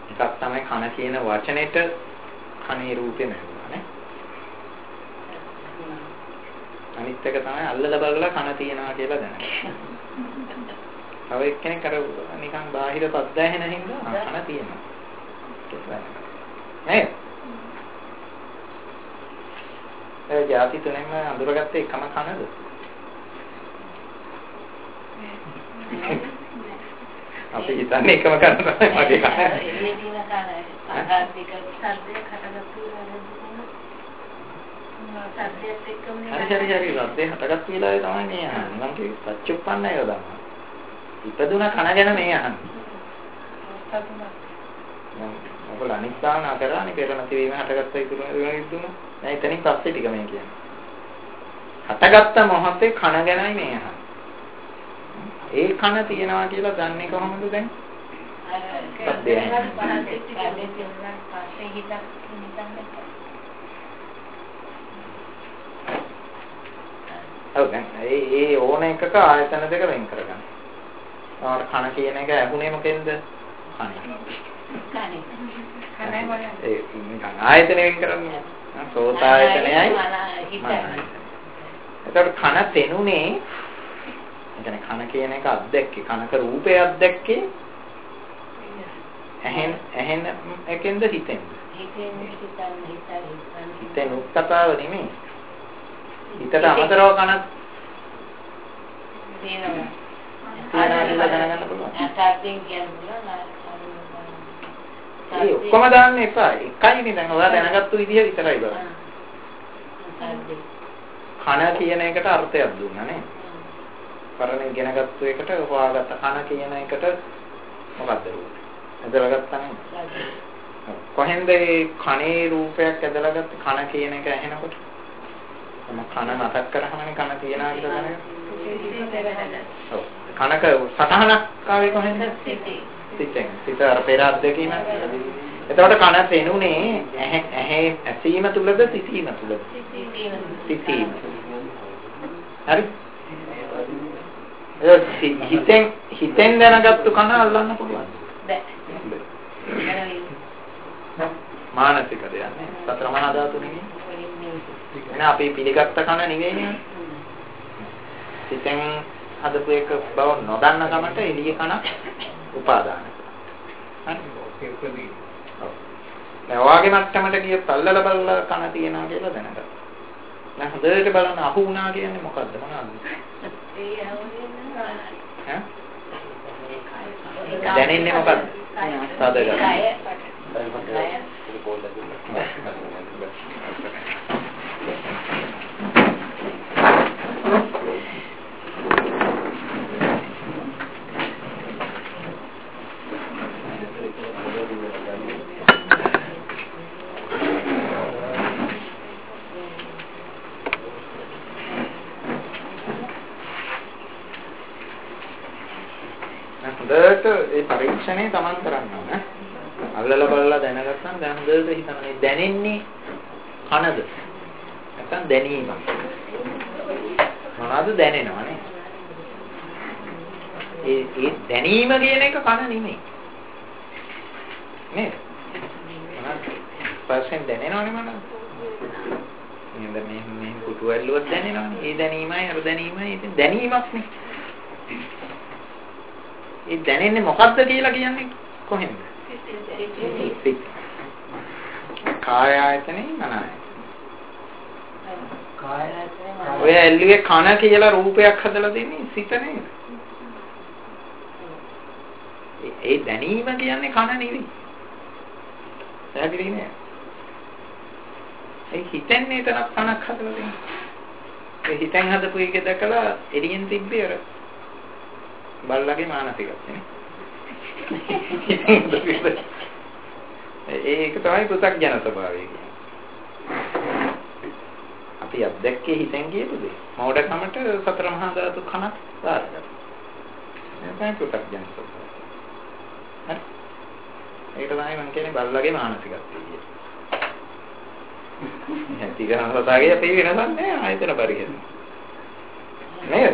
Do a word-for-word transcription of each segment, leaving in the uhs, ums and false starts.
එකක් තමයි කන කියන වචනෙට කනේ රූපේ නැරුණා නේ. අනිත් එක තමයි අල්ලලා බලලා කන තියනවා කියලා දැනගන්න. තව එක්කෙනෙක් අර නිකන් බාහිර පද්ද ඇහෙන හින්දා කන තියෙනවා. නේද? ඒ જાති තුනෙන්ම අඳුරගත්තේ එකම කනද? අපි හිතන්නේ එකම කන තමයි මගේ කන. එන්නේ දින කන ආකාරයක සද්දයක් හටගත්තු සද්දයක් එක්කම නේ. හරි හරි හරි සද්දේ හටගත්තු වෙලාවේ තමයි මේ අහන්නේ. මම කිව්වේ පච්චුප්පන්නය යොදන්න. ඉපදුන කන ගැන මේ අහන්නේ. මොකද අනිත් දාන කරානේ පෙර නැති වීම හටගත්ත ඉතුරු ඉදුණා. දැන් එතනින් පස්සේ ටික මේ කියන්නේ. හටගත්ත මොහොතේ කන ගැනයි මේ අහන්නේ. ඒ කන තියනවා කියලා දන්නේ කොහොමද දැන්? ඔව් දැන් ඒ ඒ ඕන එකක ආයතන දෙක වෙන් කරගන්න. ආර කන කියන එක ඇහුනේ මොකෙන්ද? කනේ. කනේ. කනේ වල ඒ නිකන් ආයතන වෙන් කරන්නේ. සෝත ආයතනයයි මනයි. එතකොට කන තෙනුනේ එතන කන කියන එක අත්දැක්කේ කනක රූපය අත්දැක්කේ ඇහෙන් ඇහෙන් එකෙන්ද හිතෙන්ද? හිතෙන් හිතන් හිතන් හිතෙන් උත්තතාව නෙමෙයි. හිතට අමතරව කනක් තියෙනවා. ආනන්ද දැනගන්න පුළුවන්. අසත්යෙන් කියන්න පුළුවන්. ඒ ඔක්කොම දාන්න එපා. එකයිනේ දැන් ඔයා දැනගත්තු විදිහ විතරයි බලන්න. කන කියන එකට අර්ථයක් දුන්නා නේ. පරණ ඉගෙනගත්තු එකට හොයාගත්ත කන කියන එකට මොකක්ද රූපය? ඇදලා ගත්තා නේ. කොහෙන්ද මේ කනේ රූපයක් ඇදලා ගත්තේ? කන කියන එක ඇහෙනකොට. මම කන මතක් කරාමනේ කන තියනවා කියලා දැනගන්න. ඔව්. කනක සතහනක් ආවේ කොහෙන්ද? සිතේ. සිතෙන්. සිත අර පෙර අද්දකීම. එතකොට කන තෙනුනේ ඇහැ ඇහැ ඇසීම තුලද සිතීම තුලද? සිතීම. හරි. හිතෙන් හිතෙන් දැනගත්තු කන අල්ලන්න පුළුවන්. බෑ. මානසික දෙයක් නේ. සතර මහා ධාතු නෙමෙයි. එන අපි පිළිගත්ත කන නෙවෙයිනේ. හිතෙන් හදපු එක බව නොදන්න කමට එළිය කන උපාදාන කරනවා. හරි. ඔව්. දැන් ඔයාගේ මට්ටමට ගියොත් අල්ලලා බලලා කන තියනවා කියලා දැනගන්න. දැන් හොඳට බලන්න අහු වුණා කියන්නේ මොකද්ද මොනවද? ඒ අහුවෙන්නේ ඈ? දැනෙන්නේ මොකද්ද? සාදගත. ඒ පරීක්ෂණේ තමන් කරන්න ඕන. අල්ලලා බලලා දැනගත්තාම දැන් හොඳට හිතන්නේ දැනෙන්නේ කනද? නැත්නම් දැනීමක්. මොනවද දැනෙනවනේ? ඒ ඒ දැනීම කියන එක කන නෙමෙයි. නේද? මොනවද? ස්පර්ශයෙන් දැනෙනවනේ මොනවද? නේද මේ මේ කුටු ඇල්ලුවක් දැනෙනවනේ. ඒ දැනීමයි අර දැනීමයි ඉතින් දැනීමක් නේ. ඒ දැනෙන්නේ මොකක්ද කියලා කියන්නේ කොහෙන්ද? කාය ආයතනේ මන ආයතනේ. කාය ආයතනේ ඔය ඇල්ලුවේ කන කියලා රූපයක් හදලා දෙන්නේ සිත නේද? ඒ දැනීම කියන්නේ කන නෙවෙයි. පැහැදිලි නේද? ඒ හිතන්නේ තරක් කනක් හදලා දෙන්නේ. ඒ හිතෙන් හදපු එක දැකලා එළියෙන් තිබ්බේ අර බල්ලගේ මානසිකත්වනේ. ඒක තමයි පු탁ජන ස්වභාවය කියන්නේ. අපි අත්දැක්කේ හිතෙන් කියපු දේ. මෝඩකමට සතර මහා ධාතු කනක් දාලා. ඒක තමයි පු탁ජන ස්වභාවය. හරි. ඒක තමයි මම කියන්නේ බල්ලගේ මානසිකත්වය කියන්නේ. තිගහන සතාගේ අපි වෙනසක් නෑ ආයතන පරිහෙද. නේද?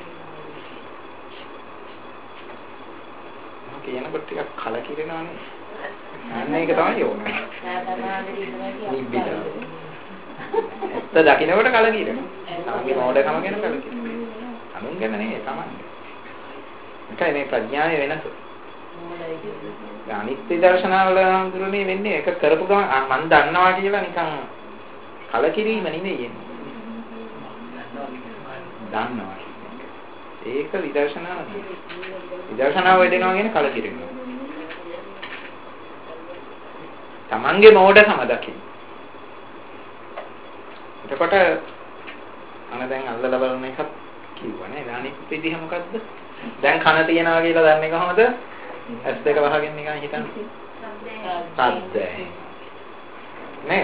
කියනකොට ටිකක් කලකිරෙනවානේ. අන්න ඒක තමයි ඕනේ. නිබ්බිදා. ඇත්ත දකින්නකොට කලකිරෙනවා. තමන්ගේ මොඩකම ගැන කලකිරෙනවා. අනුන් ගැන නෙවෙයි තමන්ගේ. ඒකයි මේ ප්‍රඥාවේ වෙනස. අනිත්‍ය දර්ශනාවල හඳුරන්නේ වෙන්නේ ඒක කරපු ගමන් මම දන්නවා කියලා නිකන් කලකිරීම නෙවෙයි එන්නේ. දන්නවා. ඒක විදර්ශනාව නෙවෙයි. විදර්ශනාව වෙදෙනවා කියන්නේ කලකිරීම. තමන්ගේ මොඩකම දකින්න. එතකොට අන දැන් අල්ලලා බලන එකක් කිව්වනේ. අනිත් විදිහ මොකද්ද? දැන් කන තියනවා කියලා දන්නේ කොහොමද? ඇස් දෙක වහගෙන නිකන් හිතන්නේ. සද්දයි. නේ?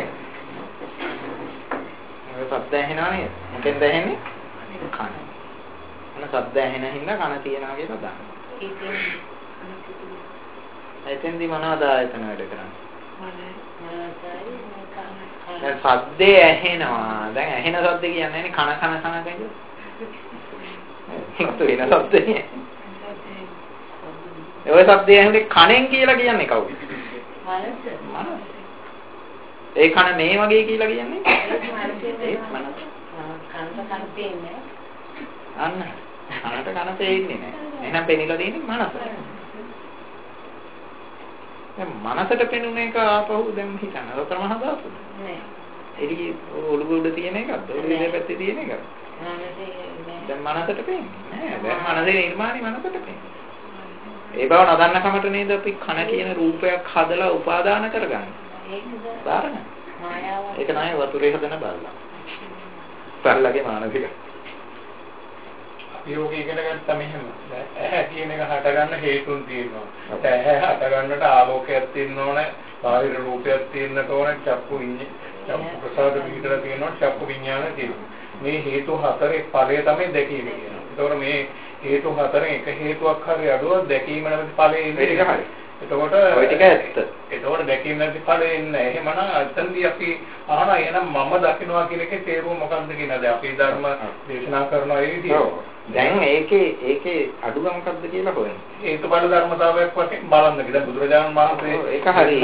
මේ සද්ද ඇහෙනවා නේද? මොකෙන්ද ඇහෙන්නේ? කන. අන සද්ද ඇහෙන හින්දා කන තියනවා කියලා දන්නවා. එතෙන්දි මොනවද ආයතන වැඩ කරන්නේ? දැන් සද්දේ ඇහෙනවා. දැන් ඇහෙන සද්ද කියන්නේ කන කන කන කියන්නේ. ඒක වෙන සද්දේ. ඒ සද්දේ ඇහෙන්නේ කනෙන් කියලා කියන්නේ කවුද? මනස. මනස. ඒ කන මේ වගේ කියලා කියන්නේ? ඒ මනස. කනට කන පේන්නේ. අන්න. කනට කන පේන්නේ නැහැ. එහෙනම් පෙනිලා තියෙන්නේ මනස. දැන් මනසට පෙනුන එක ආපහු දැන් හිතන්න. රතර මහ දාපු. නෑ. එළි ඔළුව උඩ තියෙන එකක්ද? ඔළුව දෙපැත්තේ තියෙන එකක්ද? දැන් මනසට පේන්නේ නෑ. දැන් මනසේ නිර්මාණي මනසට පේන්නේ. ඒ බව නොදන්න කමට නේද අපි කන කියන රූපයක් හදලා උපාදාන කරගන්නේ. ඒකද? බාරන. මායාව. ඒක නෑ වතුරේ හදන බල්ලා. බල්ලාගේ මානසික. යෝග ඉගෙන ගත්තා මෙහෙම. ඇහැ කියන එක හටගන්න හේතුන් තියෙනවා. ඇහැ හටගන්නට ආලෝකයක් තියෙන්න ඕනේ, බාහිර රූපයක් තියෙන්නට ඕනේ, චක්කු විඤ්ඤාණ, චක්කු ප්‍රසාද පිටර තියෙනවා, චක්කු විඤ්ඤාණ තියෙනවා. මේ හේතු හතරේ ඵලය තමයි දැකීම කියනවා. ඒතකොට මේ හේතු හතරෙන් එක හේතුවක් හරි අඩුවක් දැකීම නැති ඵලෙ ඉන්නේ ඒක හරි. එතකොට ඔය ටික ඇත්ත. එතකොට දැකීම නැති ඵලෙ ඉන්නේ. එහෙමනම් අතනදී අපි අහනවා එහෙනම් මම දකින්නවා කියන එකේ තේරුම මොකක්ද කියනද? අපි ධර්ම දේශනා කරනවා ඒ විදිහට. දැන් ඒකේ ඒකේ අඩුව මොකක්ද කියලා හොයන්න. හේතුඵල ධර්මතාවයක් වශයෙන් බලන්න කියලා බුදුරජාණන් වහන්සේ ඒක හරි.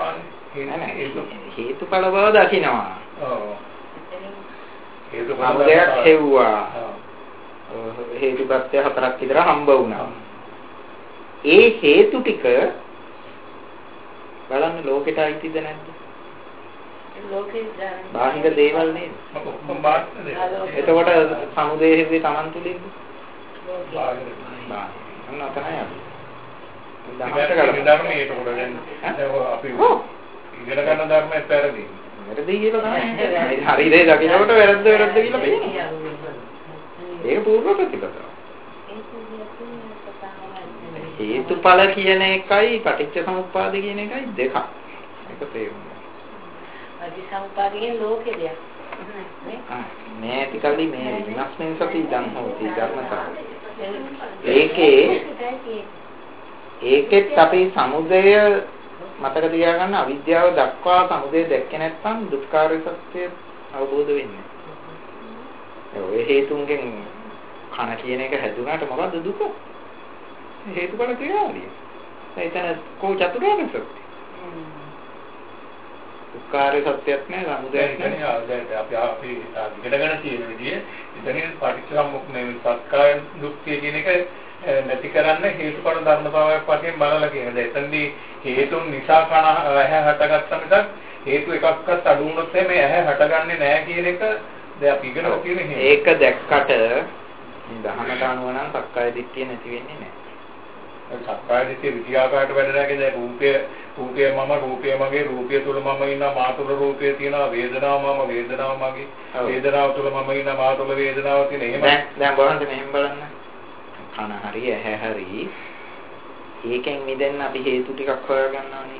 හේතුඵල බව දකින්නවා. ඔව්. හේතුඵල දෙයක් හෙව්වා. හේතුපත්‍ය හතරක් විතර හම්බ වුණා. ඒ හේතු ටික බලන්න ලෝකෙට අයිතිද නැද්ද? ලෝකේ බාහිර දේවල් නේද? ඔක්කොම බාහිර දේවල්. එතකොට සමුදේහේ Taman තුලින්ද? බාහිර. බාහිර. අන්න අතනයි අපි. දහමට ගන්න ධර්මයේ ඒකට දැන් අපි ඉගෙන ගන්න ධර්මයේ පැරදි. වැරදි කියලා තමයි. හරි දේ දකින්නකොට වැරද්ද වැරද්ද කියලා පේනවා. ඒක පූර්ව ප්‍රතිපදාව. හේතුඵල කියන එකයි පටිච්ච සමුප්පාද කියන එකයි දෙකක්. ඒක තේරුම් ගන්න. පටිච්චසමුප්පාදයේ ලෝකේ දෙයක්. මේ ටිකල්ලි මේ විනාශයෙන් සති ඉඳන් හොති ධර්මතාව. ඒකේ ඒකෙත් අපි සමුදය මතක තියාගන්න අවිද්‍යාව දක්වා සමුදය දැක්කේ නැත්නම් දුක්ඛාරය සත්‍ය අවබෝධ වෙන්නේ. ඒ හේතුන්ගෙන් කන කියන එක හැදුනාට මොකද්ද දුක? හේතුඵල ක්‍රියාවලිය. එතන කෝ චතුරාර්ය සත්‍ය. දුක්ඛාරය සත්‍යයක් නෑ සමුදයක් නෑ. අපි අපි ඉගෙනගෙන තියෙන විදිහ ඉතින් පටිච්චසමුප්පාද මේ සත්කාය දුක්ඛය කියන එක නැති කරන්න හේතුඵල ධර්මතාවයක් වශයෙන් බලලා කියනද එතනදී හේතුන් නිසා කන ඇහැ හටගත්ත මිසක් හේතු එකක්වත් අඩු වුණොත් මේ ඇහැ හටගන්නේ නැහැ කියන එක දැන් අපි ඉගෙන ගන්න තියෙන හේතු. ඒක දැක්කට මේ දහමට අනුව නම් සක්කාය දිට්ඨිය නැති වෙන්නේ නැහැ. සක්කාය දිට්ඨිය විද්‍යාකාරට වැඩ නැහැ. දැන් රූපය රූපය මම රූපය මගේ රූපය තුල මම ඉන්නවා මා තුල රූපය තියෙනවා වේදනාව මම වේදනාව මගේ වේදනාව තුල මම ඉන්නවා මා තුල වේදනාව තියෙන. එහෙම දැන් බලන්න මෙහෙම බලන්න. කන හරි ඇහැ හරි ඒකෙන් මිදෙන්න අපි හේතු ටිකක් හොයාගන්නවා නේ.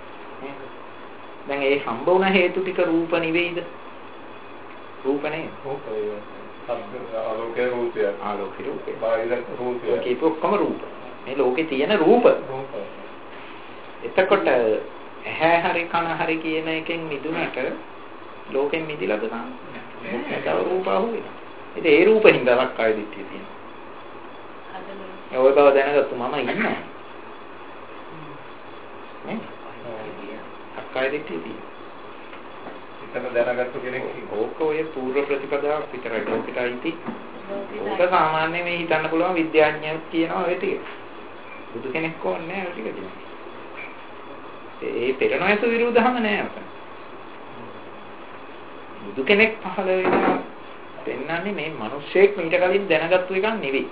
දැන් ඒ හම්බ වුණ හේතු ටික රූප නෙවෙයිද? රූප නේ. රූපය. ආලෝකේ රූපය. ආලෝකේ රූපය. බාහිර රූපය. ඒකේ ඔක්කොම රූප. මේ ලෝකේ තියෙන රූප. රූප. එතකොට ඇහැ හරි කන හරි කියන එකෙන් මිදුනට ලෝකෙන් මිදිලාද තාම? ඒක රූප අහුවෙනවා. ඉතින් ඒ රූපෙන් ඉඳලක් ආයෙ දිට්ඨිය තියෙනවා. ඔය බව දැනගත්තු මම ඉන්නවා. නේ? සක්කාය දිට්ඨිය තියෙනවා. එතන දැනගත්තු කෙනෙක් ඕක ඔය පූර්ව ප්‍රතිපදාවක් විතරයි ලෝකෙට අයිති. ඕක සාමාන්‍ය මේ හිතන්න පුළුවන් විද්‍යාඥයෙක් කියනවා ඔය ටික. බුදු කෙනෙක් ඕනේ නැහැ ඔය ටික කියනවා. ඒ පෙරණයස විරුද්ධහම නෑ අපට. බුදු කෙනෙක් පහළ වෙනවා පෙන්වන්නේ මේ මිනිස්සෙක් මීට කලින් දැනගත්තු එකක් නෙවෙයි.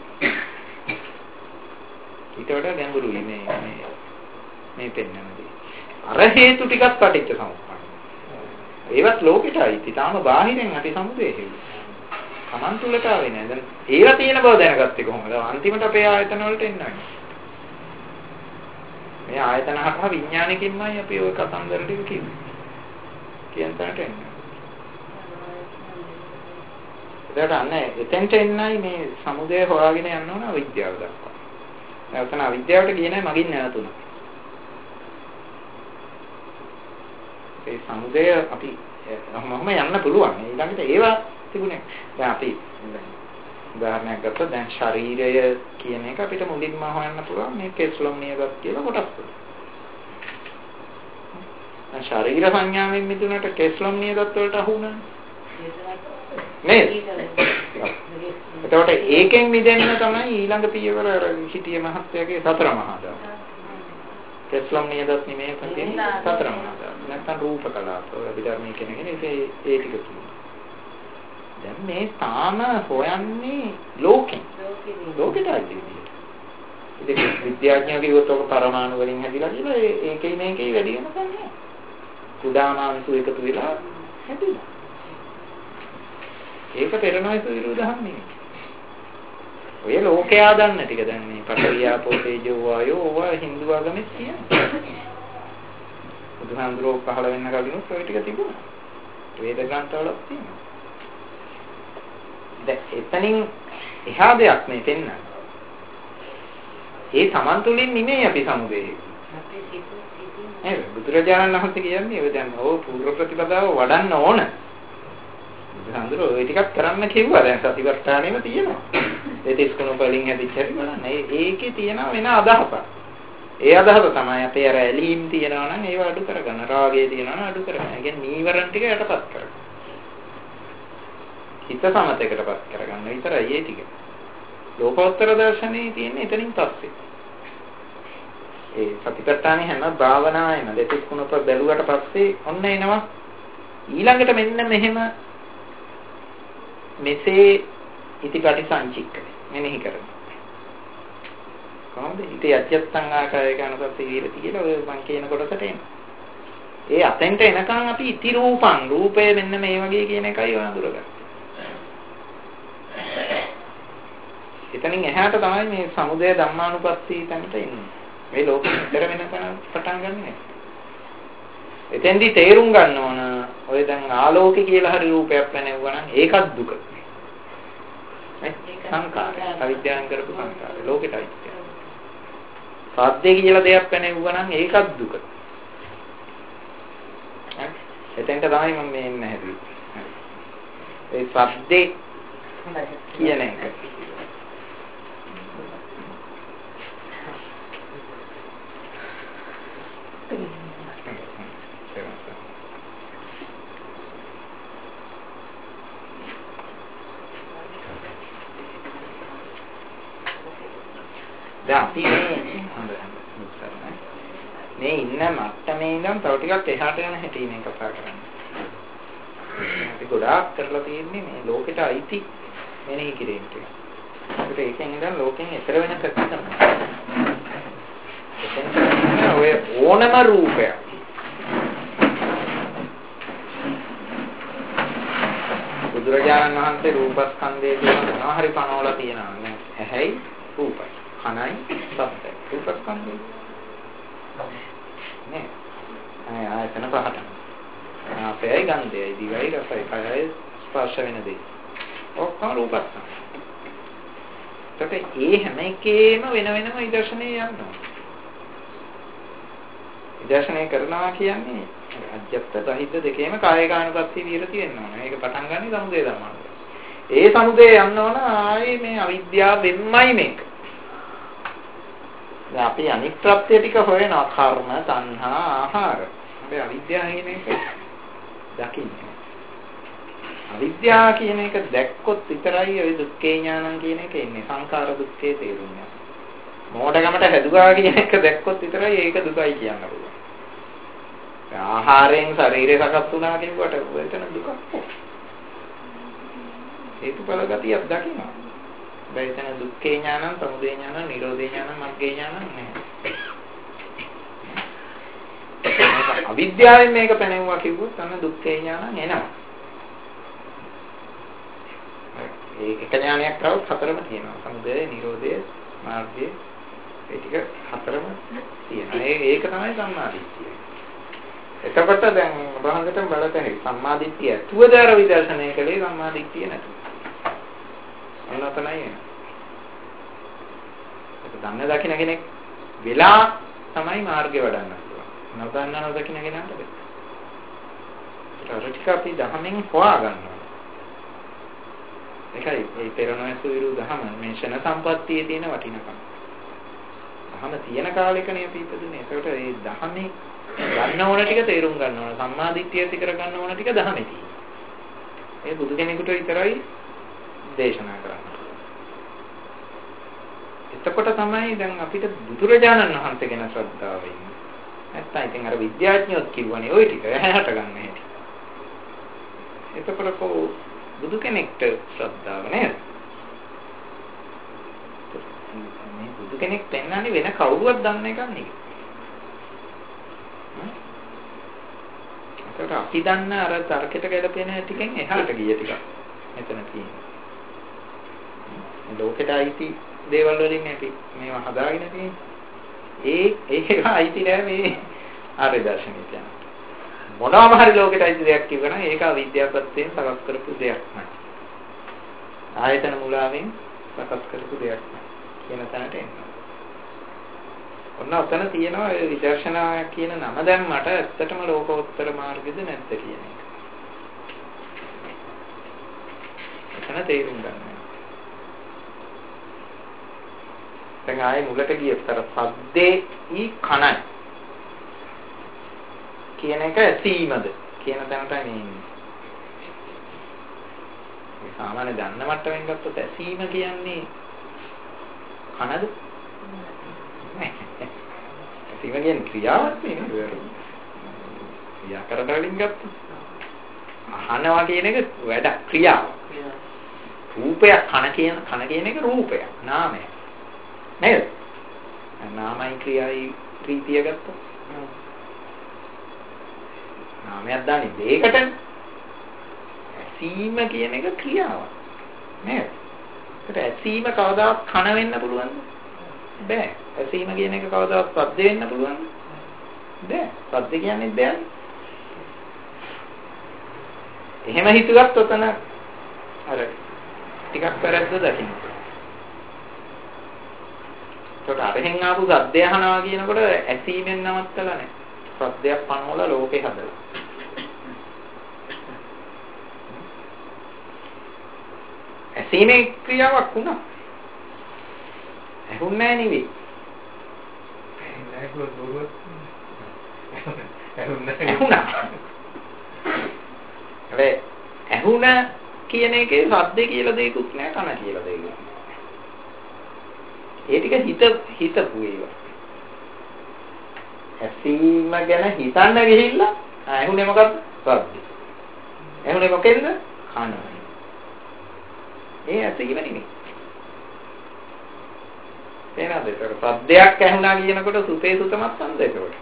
ඊට වඩා ගැඹුරුයි මේ මේ මේ පෙන්වන්නේ. අර හේතු ටිකක් පටිච්ච සමුප්පාද. ඒවත් ලෝකෙට අයිති. තාම බාහිරෙන් අපි සමුදේ හේතු. Taman තුලට ආවේ නෑ. දැන් ඒවා තියෙන බව දැනගත්තේ කොහොමද? අන්තිමට අපේ ආයතන වලට එන්නේ. මේ ආයතන හරහා විඥානකින්මයි අපි ওই කතන්දර ටික කිව්වේ. කියන තැනට එන්නේ. ඒකට අන්නේ එතෙන්ට එන්නයි මේ සමුදය හොයාගෙන යන්න ඕන අවිද්‍යාව දක්වා. නැවතන අවිද්‍යාවට ගියේ නැහැ මගින් නැවතුණා. ඒ සමුදය අපි මොහොම යන්න පුළුවන්. ඊළඟට ඒවා තිබුණේ. දැන් අපි උදාහරණයක් ගත්තොත් දැන් ශරීරය කියන එක අපිට මුලින්ම හොයන්න පුළුවන් මේ කෙස්ලොම් නියගත් කියලා කොටස් වල. දැන් ශරීර සංඥාවෙන් මිදුණට කෙස්ලොම් නියගත් වලට අහු වුණා. නේද? එතකොට ඒකෙන් මිදෙන්න තමයි ඊළඟ පියවර හිටිය මහත්යගේ සතර මහා ධාතු. කෙස්ලොම් නියගත් නෙමෙයි කියන්නේ සතර මහා ධාතු. නැත්නම් රූප කලාප අභිධර්මයේ කෙනගෙන ඒ ඒ ටික තියෙනවා. දැන් මේ තාම හොයන්නේ ලෝකෙ. ලෝකෙට ඇවිල්ලා. ඉතින් විද්‍යාඥයෝ කිව්වොත් ඔක පරමාණු වලින් හැදිලා කියලා ඒකේ මේකේ වැඩි වෙනකන් නෑ. කුඩාමාංශු එකතු වෙලා හැදිලා. ඒක පෙරණයස විරුද්ධහම් නෙමෙයි. ඔය ලෝකයා දන්න ටික දැන් මේ පඨවියාපෝ තේජෝ වායෝ ඕවා හින්දු ආගමේ කියන්නේ. බුදුහාමුදුරුවෝ පහළ වෙන්න කලිනුත් ඔය ටික තිබුණා. වේද ග්‍රන්ථවලත් තියෙනවා. දැන් එතනින් එහා දෙයක් මේ පෙන්නන. ඒ Taman තුලින් නෙමෙයි අපි සමුදේ. නේද? බුදුරජාණන් වහන්සේ කියන්නේ ඔය දැන් ඕ පූර්ව ප්‍රතිපදාව වඩන්න ඕන. බුදුහාමුදුරුවෝ ඔය ටිකක් කරන්න කිව්වා. දැන් සතිපට්ඨානෙම තියෙනවා. ඒ තිස්කුණු වලින් හැදිච්ච හැටි බලන්න. ඒකේ තියෙන වෙන අදහසක්. ඒ අදහස තමයි අපේ අර ඇලීම් තියනවා නම් ඒව අඩු කරගන්න. රාගය තියනවා නම් අඩු කරගන්න. ඒ කියන්නේ නීවරණ ටික යටපත් කරගන්න. හිත සමතේකටපත් කරගන්න විතරයි ඒ ටික. ලෝකෝත්තර දර්ශනේ තියෙන්නේ එතනින් පස්සේ. ඒ සතිපට්ඨානේ හැම භාවනාවෙම දෙතිස් කුණප බැලුවට පස්සේ ඔන්න එනවා ඊළඟට මෙන්න මෙහෙම මෙසේ ඉතිපටි සංචික්ක මෙනෙහි කරනවා. කොහොමද? ඉතින් යත්‍යත්තං ආකාරය කනසත් විරති කියලා ඔය මං කියන කොටසට එනවා. ඒ අතෙන්ට එනකන් අපි ඉති රූපං රූපය මෙන්න මේ වගේ කියන එකයි වඳුරගන්නේ. එතනින් එහාට තමයි මේ සමුදය ධම්මානුපස්සී තැනට එන්නේ. මේ ලෝකෙ ඉතර වෙනකන් පටන් ගන්නෑ. එතෙන්දි තේරුම් ගන්න ඕන ඔය දැන් ආලෝකය කියලා හරි රූපයක් වෙනෙවුවා නම් ඒකත් දුක. සංකාරය. අවිද්‍යාවෙන් කරපු සංකාරය. ලෝකෙටයි. සාද්දේ කියලා දෙයක් වෙනෙවුවා නම් ඒකත් දුක. එතෙන්ට තමයි මම මේ ඉන්නේ හැදුවේ. ඒ සාද්දේ කියන එක. දැන් අපි මේ ඉන්න මට්ටමේ ඉඳන් තව ටිකක් එහාට යන හැටි මේ කතා කරන්නේ. අපි ගොඩාක් කරලා තියෙන්නේ මේ ලෝකෙට අයිති මෙනෙහි කිරීම ටික. ඒකට ඒකෙන් ඉඳන් ලෝකෙන් එතර වෙන පැත්ත තමයි. එතෙන් ඔය ඕනම රූපයක් බුදුරජාණන් වහන්සේ රූපස්කන්ධයේ තියෙන මොනවා හරි පනවලා තියෙනවා නේ. ඇහැයි රූපයි. කනයි සබ්දයි. රූපස්කන්ධය. නේ. අය ආයතන පහට. අපේයි ගන්ධයයි දිවයි රසයි කයයි ස්පර්ශ වෙන දේ. ඔක්කොම රූපස්කන්ධ. ඒකට ඒ හැම එකේම වෙන වෙනම විදර්ශනය යනවා. විදර්ශනය කරනවා කියන්නේ අජ්ජත් රහිත දෙකේම කායකානුපස්සී විරති වෙනවා. මේක පටන් ගන්නේ සමුදය ධර්මවල. ඒ සමුදය යන්න ඕන ආයේ මේ අවිද්‍යාව වෙන්නයි මේක. දැන් අපි අනිත් ප්‍රත්‍ය ටික හොයනවා කර්ම, තණ්හා, ආහාර. හැබැයි අවිද්‍යාව කියන එක දකින්නේ. අවිද්‍යාව කියන එක දැක්කොත් විතරයි ඔය දුක්ඛේ ඥානං කියන එක එන්නේ. සංඛාර දුක්ඛේ තේරුම් ගන්න. මෝඩකමට හැදුවා කියන එක දැක්කොත් විතරයි ඒක දුකයි කියන්න පුළුවන්. ආහාරයෙන් ශරීරය සකස් වුණා කියනකොට එතන දුකක් නෑ. හේතුඵල ගතියක් දකින්න. හැබැයි එතන දුක්ඛේ ඥානං, සමුදය ඥානං, නිරෝධේ ඥානං, මග්ගේ ඥානං නෑ. අවිද්‍යාවෙන් මේක පැනෙවුවා කිව්වොත් අන්න දුක්ඛේ ඥානං එනවා. ඒ එක ඥානයක් කරවොත් හතරම තියෙනවා. සමුදය, නිරෝධය, මාර්ගය ඒ ටික හතරම තියෙනවා. ඒ ඒක තමයි සම්මාදිට්ඨිය. එතකොට දැන් උදාහරණයකට බලත හැකි සම්මාදිට්ඨිය තුවදාර විදර්ශනය කලේ සම්මාදිට්ඨිය නැතුව. එනතනයි එන. ඒක දන්න දකින්න කෙනෙක් වෙලා තමයි මාර්ගය වඩන්න පුළුවන්. නොදන්න නොදකින්න කෙනාට බෑ. ඒක ටික අපි දහමෙන් හොයා ගන්නවා. ඒකයි මේ පෙරණැසු විරු දහම මේ ෂණ සම්පත්තියේ තියෙන වටිනකම. දහම තියෙන කාලෙකනේ අපි ඉපදුනේ. ඒකට මේ දහමේ ගන්න ඕන ටික තේරුම් ගන්න ඕන. සම්මාදිට්ඨිය ඇති කර ගන්න ඕන ටික දහමේ තියෙනවා. ඒ බුදු කෙනෙකුට විතරයි දේශනා කරන්නේ. එතකොට තමයි දැන් අපිට බුදුරජාණන් වහන්සේ ගැන ශ්‍රද්ධාව වෙන්නේ. නැත්තම් ඉතින් අර විද්‍යාඥයොත් කිව්වනේ ওই ටික ඇහැට ගන්න හැටි. එතකොට කො බුදු කෙනෙක්ට ශ්‍රද්ධාව නේද? මේ බුදු කෙනෙක් පෙන්වන්නේ වෙන කවුරුවත් දන්න එකක් නෙවෙයි. ඒකට අපි දන්න අර තර්කයට ගැලපෙන ටිකෙන් එහාට ගිය ටිකක් මෙතන තියෙනවා. ලෝකෙට අයිති දේවල් වලින් අපි මේවා හදාගෙන තියෙන්නේ. ඒ ඒක අයිති නෑ මේ ආර්ය දර්ශනය කියන්නේ. මොනවාම හරි ලෝකෙට අයිති දෙයක් කියවනම් ඒක අවිද්‍යාවපත්යෙන් සකස් කරපු දෙයක් නෑ. ආයතන මුලාවෙන් සකස් කරපු දෙයක් නෑ කියන තැනට එනවා. ඔන්න ඔතන තියෙනවා ඒ විදර්ශනා කියන නම දැම්මට ඇත්තටම ලෝකෝත්තර මාර්ගෙද නැද්ද කියන එක. එතන තේරුම් ගන්න. දැන් ආයේ මුලට ගියතර සද්දේ ඊ කණයි කියන එක ඇසීමද කියන තැනටයි මේ ඉන්නේ. මේ සාමාන්‍ය දන්න මට්ටමින් ගත්තොත් ඇසීම කියන්නේ කනද? ඇසීම කියන්නේ ක්‍රියාවක් නෙවෙයි. ක්‍රියා කරන වලින් ගත්තොත් අහනවා කියන එක වැඩ ක්‍රියාවක්. රූපයක් කන කියන කන කියන එක රූපයක් නාමයක්. නේද? නාමයි ක්‍රියාවයි ප්‍රීතිය ගත්තා. නාමයක් දාන්නේ දෙයකට. ඇසීම කියන එක ක්‍රියාවක්. නේද? ඒකට ඇසීම කවදාවත් කන වෙන්න පුළුවන්ද? බෑ. ඇසීම කියන එක කවදාවත් සද්ද වෙන්න පුළුවන්ද? බෑ. සද්ද කියන්නේ බෑ. එහෙම හිතුවත් ඔතන අර ටිකක් වැරද්ද දකින්න. ඒකට අරහෙන් ආපු සද්දය අහනවා කියනකොට ඇසීමෙන් නවත්තලා නැහැ. සද්දයක් පනවලා ලෝකේ හදලා. ඇසීමේ ක්‍රියාවක් වුණා. ඇහුන්නේ නැහැ නෙවෙයි. ඇහුණා. හැබැයි ඇහුණා කියන එකේ සද්ද කියලා දෙයක්වත් නැහැ, කන කියලා දෙයක්වත් නැහැ. ඒ ටික හිත හිතපු ඒවා. ඇසීම ගැන හිතන්න ගිහිල්ලා ඇහුනේ මොකද්ද? සද්ද. ඇහුනේ මොකෙන්ද? කන. ඒ ඇසීම නෙමෙයි. එනවාද ඒක සද්දයක් ඇහුණා කියනකොට සුතේ සුතමත් සම්ද ඒකට.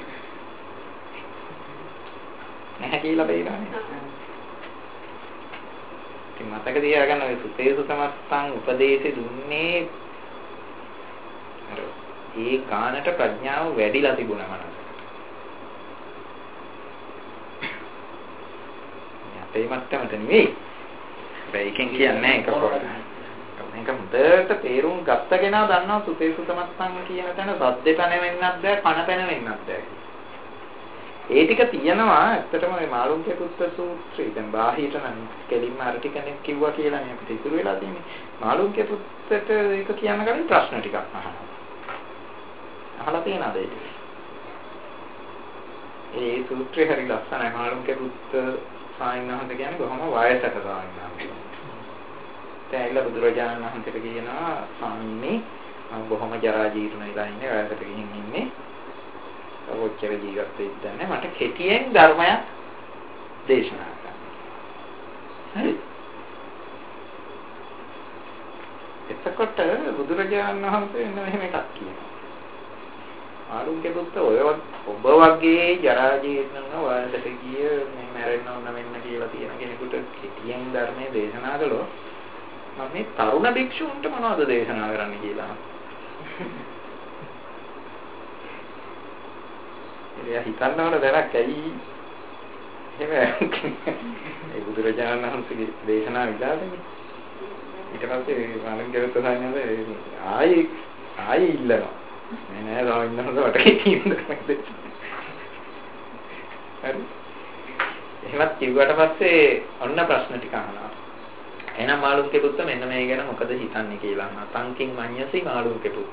නැහැ කියලා බේරන්නේ. ඉතින් මතක තියාගන්න ඔය සුතේ සුතමත්සං උපදේශේ දුන්නේ අර ඒ කාණට ප්‍රඥාව වැඩිලා තිබුණා මනසට. අපේ මට්ටමට නෙවෙයි. ඒකෙන් කියන්නේ ඒක කොහොමද? මේක මුදට තේරුම් ගත්ත කෙනා දන්නවා සුතේ සුතමත්සං කියන තැන සද්දේ පැන වෙන්නත් බෑ, කන පැන වෙන්නත් බෑ. ඒ ටික තියෙනවා ඇත්තටම මේ මාළුන්ගේ පුත්ත සූත්‍රය. දැන් බාහිරට නම් කෙලින්ම අර ටික නේ කිව්වා කියලා නේ අපිට ඉතුරු වෙලා තියෙන්නේ. මාළුන්ගේ පුත්තට ඒක කියන්න කලින් ප්‍රශ්න ටිකක් අහනවා. අහලා තියෙනවද ඒක? ඒ සූත්‍රය හරි ලස්සනයි. මාළුන්ගේ පුත් ස්වාමීන් වහන්සේ කියන්නේ බොහොම වයසක ස්වාමීන් වහන්සේ. දැන් බුදුරජාණන් වහන්සේට කියනවා ස්වාමීනි මම බොහොම ජරා ජීර්ණ වෙලා ඉන්නේ වයසට ගිහින් ඉන්නේ. ඔච්චර ජීවත් වෙන්න දැන් මට කෙටියෙන් ධර්මයක් දේශනා කරන්න. හරි. එතකොට බුදුරජාණන් වහන්සේ මෙහෙම එකක් කියනවා. ආරුන්ගේ පුත් ඔය ඔබ වගේ ජරා ජීර්ණ වයසට ගිය මේ මැරෙන්න ඕන වෙන්න කියලා තියෙන කෙනෙකුට කෙටියෙන් ධර්මයේ දේශනා කළොත් මම මේ තරුණ භික්ෂුන්ට මොනවද දේශනා කරන්න කියලා. එයා හිතන්නවල දැනක් ඇයි එහෙම ඒ බුදුරජාණන් වහන්සේගේ දේශනා විලාසනේ. ඊට පස්සේ මාළන්ගේ පුත් සායනද ආයි ආයි ඉල්ලනවා. මේ නෑ ස්වාමීන් වහන්සේ වට කිව්වද හරි එහෙමත් කිව්වට පස්සේ ඔන්න ප්‍රශ්න ටික අහනවා. එහෙනම් මාළුන්ගේ පුත් මෙන්න මේ ගැන මොකද හිතන්නේ කියලා අහනවා. තංකින් මඤ්ඤසි මාළුන්ගේ පුත්.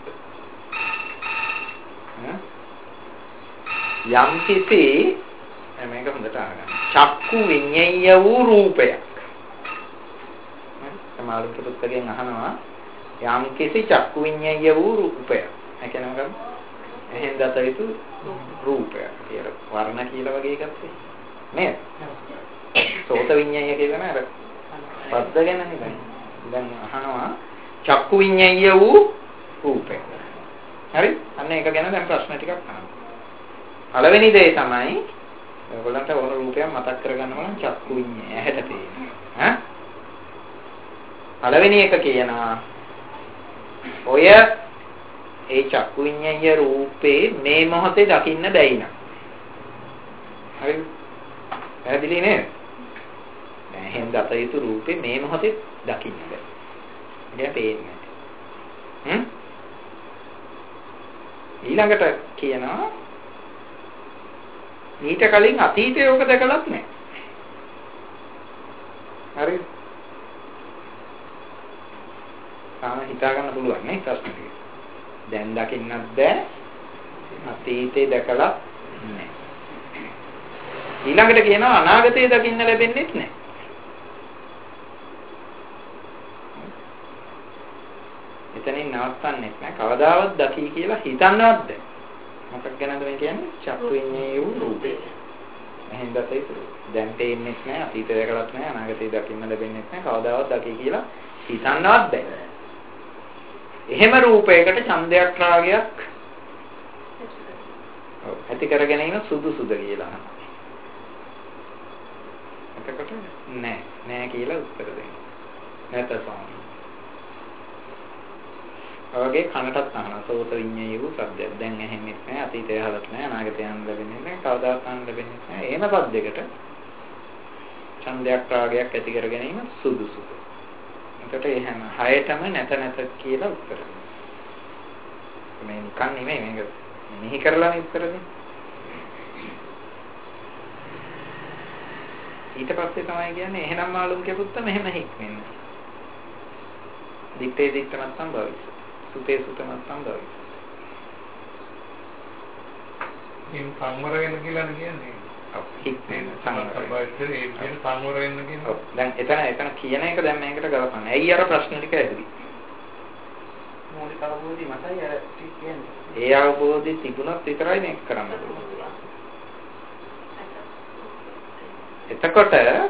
යම් කිසි මේක හොඳට අහගන්න. චක්කු විඤ්ඤය වූ රූපයක්. හරි මාළුන්ගේ පුත්ගෙන් අහනවා යම් කිසි චක්කු විඤ්ඤය වූ රූපයක්. ඒ කියන්නේ මොකක්ද? එහෙන් දත යුතු රූපයක් කියලා වර්ණ කියලා වගේ එකක් නේද? සෝත විඤ්ඤාය කියන අර පද්ද ගැන නෙවෙයි. දැන් අහනවා චක්කු විඤ්ඤාය වූ රූපය. හරි? අන්න ඒක ගැන දැන් ප්‍රශ්න ටිකක් අහනවා. පළවෙනි දේ තමයි ඔයගොල්ලන්ට ඕන රූපයක් මතක් කරගන්න ඕන චක්කු විඤ්ඤාය ඇහැට පේන. ඈ? පළවෙනි එක කියනවා ඔය ඒ චක්කු විඤ්ඤාය රූපේ මේ මොහොතේ දකින්න බැයි නා. හරි. පැහැදිලි නේද? දැන් එහෙන් දත යුතු රූපේ මේ මොහොතේ දකින්න බැහැ. ඒක පේන්නේ. හ්ම්? ඊළඟට කියනවා ඊට කලින් අතීතයේ ඕක දැකලත් නැහැ. හරි. තාම හිතා ගන්න පුළුවන් නේ ප්‍රශ්න ටික. දැන් දකින්නත් බෑ අතීතේ දැකලා නැහැ. ඊළඟට කියනවා අනාගතේ දකින්න ලැබෙන්නේ නැහැ. එතනින් නවත්තන්නේ නැහැ. කවදාවත් දකි කියලා හිතන්නවත් බෑ. මොකක් ගැනද මේ කියන්නේ? චක්කු විඤ්ඤාය වූ රූපේ. එහෙන් දැතේ දැන් පේන්නේ නැහැ, අතීතේ දැකලත් නැහැ, අනාගතේ දකින්න ලැබෙන්නේ නැහැ. කවදාවත් දකි කියලා හිතන්නවත් බෑ. එහෙම රූපයකට ඡන්දයක් රාගයක් ඇති කරගෙන ඉන්න සුදුසුද කියලා. එතකොට නෑ නෑ කියලා උත්තර දෙන්න. නැත ස්වාමී. ඔයගේ කනටත් අහනවා සෝත විඤ්ඤාය වූ සද්දයක්. දැන් ඇහෙන්නේ නැහැ, අතීතය අහලත් නැහැ, අනාගතය අහන්න ලැබෙන්නේ නැහැ, කවදාවත් අහන්න ලැබෙන්නේ නැහැ. එහෙම සද්දයකට ඡන්දයක් රාගයක් ඇති කරගෙන ඉන්න සුදුසුද? එතකොට එහෙම හයටම නැත නැත කියලා උත්තර දෙන්න. මේ නිකන් නෙමෙයි මේක මෙහි කරලා උත්තර දෙන්න. ඊට පස්සේ තමයි කියන්නේ එහෙනම් මාළුන්ගේ පුත්ත මෙහෙම හික්මෙන්න. දිත්තේ දිත්තමත්සම් භවිස. සුතේ සුතමත්සම් භවිස. ඉන් සංවර වෙන කියලා කියන්නේ. හික්මෙන්න සංවර භවිස ඒ කියන සංවර වෙන්න කියන්නේ. දැන් එතන එතන කියන එක දැන් මේකට ගලපන්න. ඇයි අර ප්‍රශ්න ටික ඇහුවේ? මූලික අවබෝධය මතයි අර කියන්නේ. ඒ අවබෝධය තිබුණොත් විතරයි මේක කරන්න පුළුවන්. එතකොට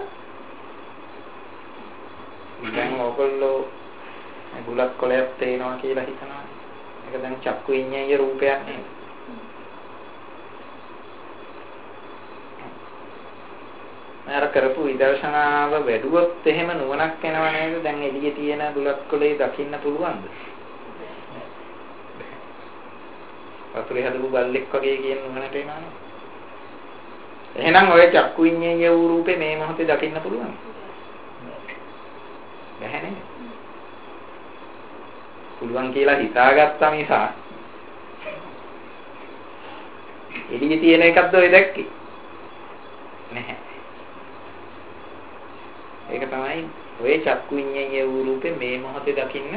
දැන් ඔයගොල්ලෝ බුලත් කොලයක් තේනවා කියලා හිතනවා. ඒක දැන් චක්කු විඤ්ඤාය රූපයක් නෙවෙයි. මම කරපු විදර්ශනාව වැඩුවොත් එහෙම නුවණක් එනව නේද? දැන් එළියේ තියෙන බුලත් කොලේ දකින්න පුළුවන්ද? වතුරේ හදපු බල්ලෙක් වගේ කියන නුවණට එනවනේ. එහෙනම් ඔය චක්කු විඤ්ඤාය වූ රූපේ මේ මොහොතේ දකින්න පුළුවන්. බැහැ නේද? පුළුවන් කියලා හිතාගත්තා මිසා එළියේ තියෙන එකක්ද ඔය දැක්කේ? නැහැ. ඒක තමයි ඔය චක්කු විඤ්ඤාය වූ රූපේ මේ මොහොතේ දකින්න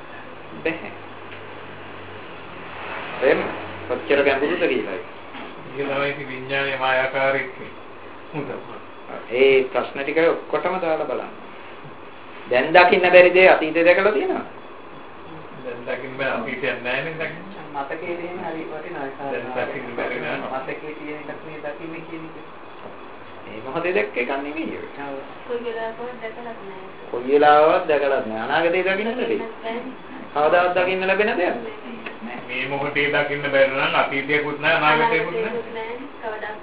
බැහැ. එම් කොච්චර ගැඹුරුද කියලා. තමයි විඥානයේ මායාකාරීත්වය. ඒ ප්‍රශ්න ටික ඔක්කොටම දාලා බලන්න. දැන් දකින්න බැරි දේ අතීතේ දැකලා තියෙනවද? දැන් දකින්න බෑ අතීතයක් නැහැ නේද දකින්න. මතකයේ තියෙන හරි වටිනවා. දැන් දකින්න බැරි නෑ. මතකයේ තියෙන එකක් මේ දකින්නේ කියන එක. මේ මොහොතේ දැක්ක එකක් නෙමෙයි ඒක. කොයි වෙලාවකවත් දැකලා නැහැ. කොයි වෙලාවවත් දැකලා නැහැ. අනාගතේ දකින්න ලැබෙයි. කවදාවත් දකින්න ලැබෙන දෙයක් නෑ. මේ මොහොතේ දකින්න බැරි නම් අතීතයකුත් නැහැ අනාගතයකුත් නැහැ. කවදාවත්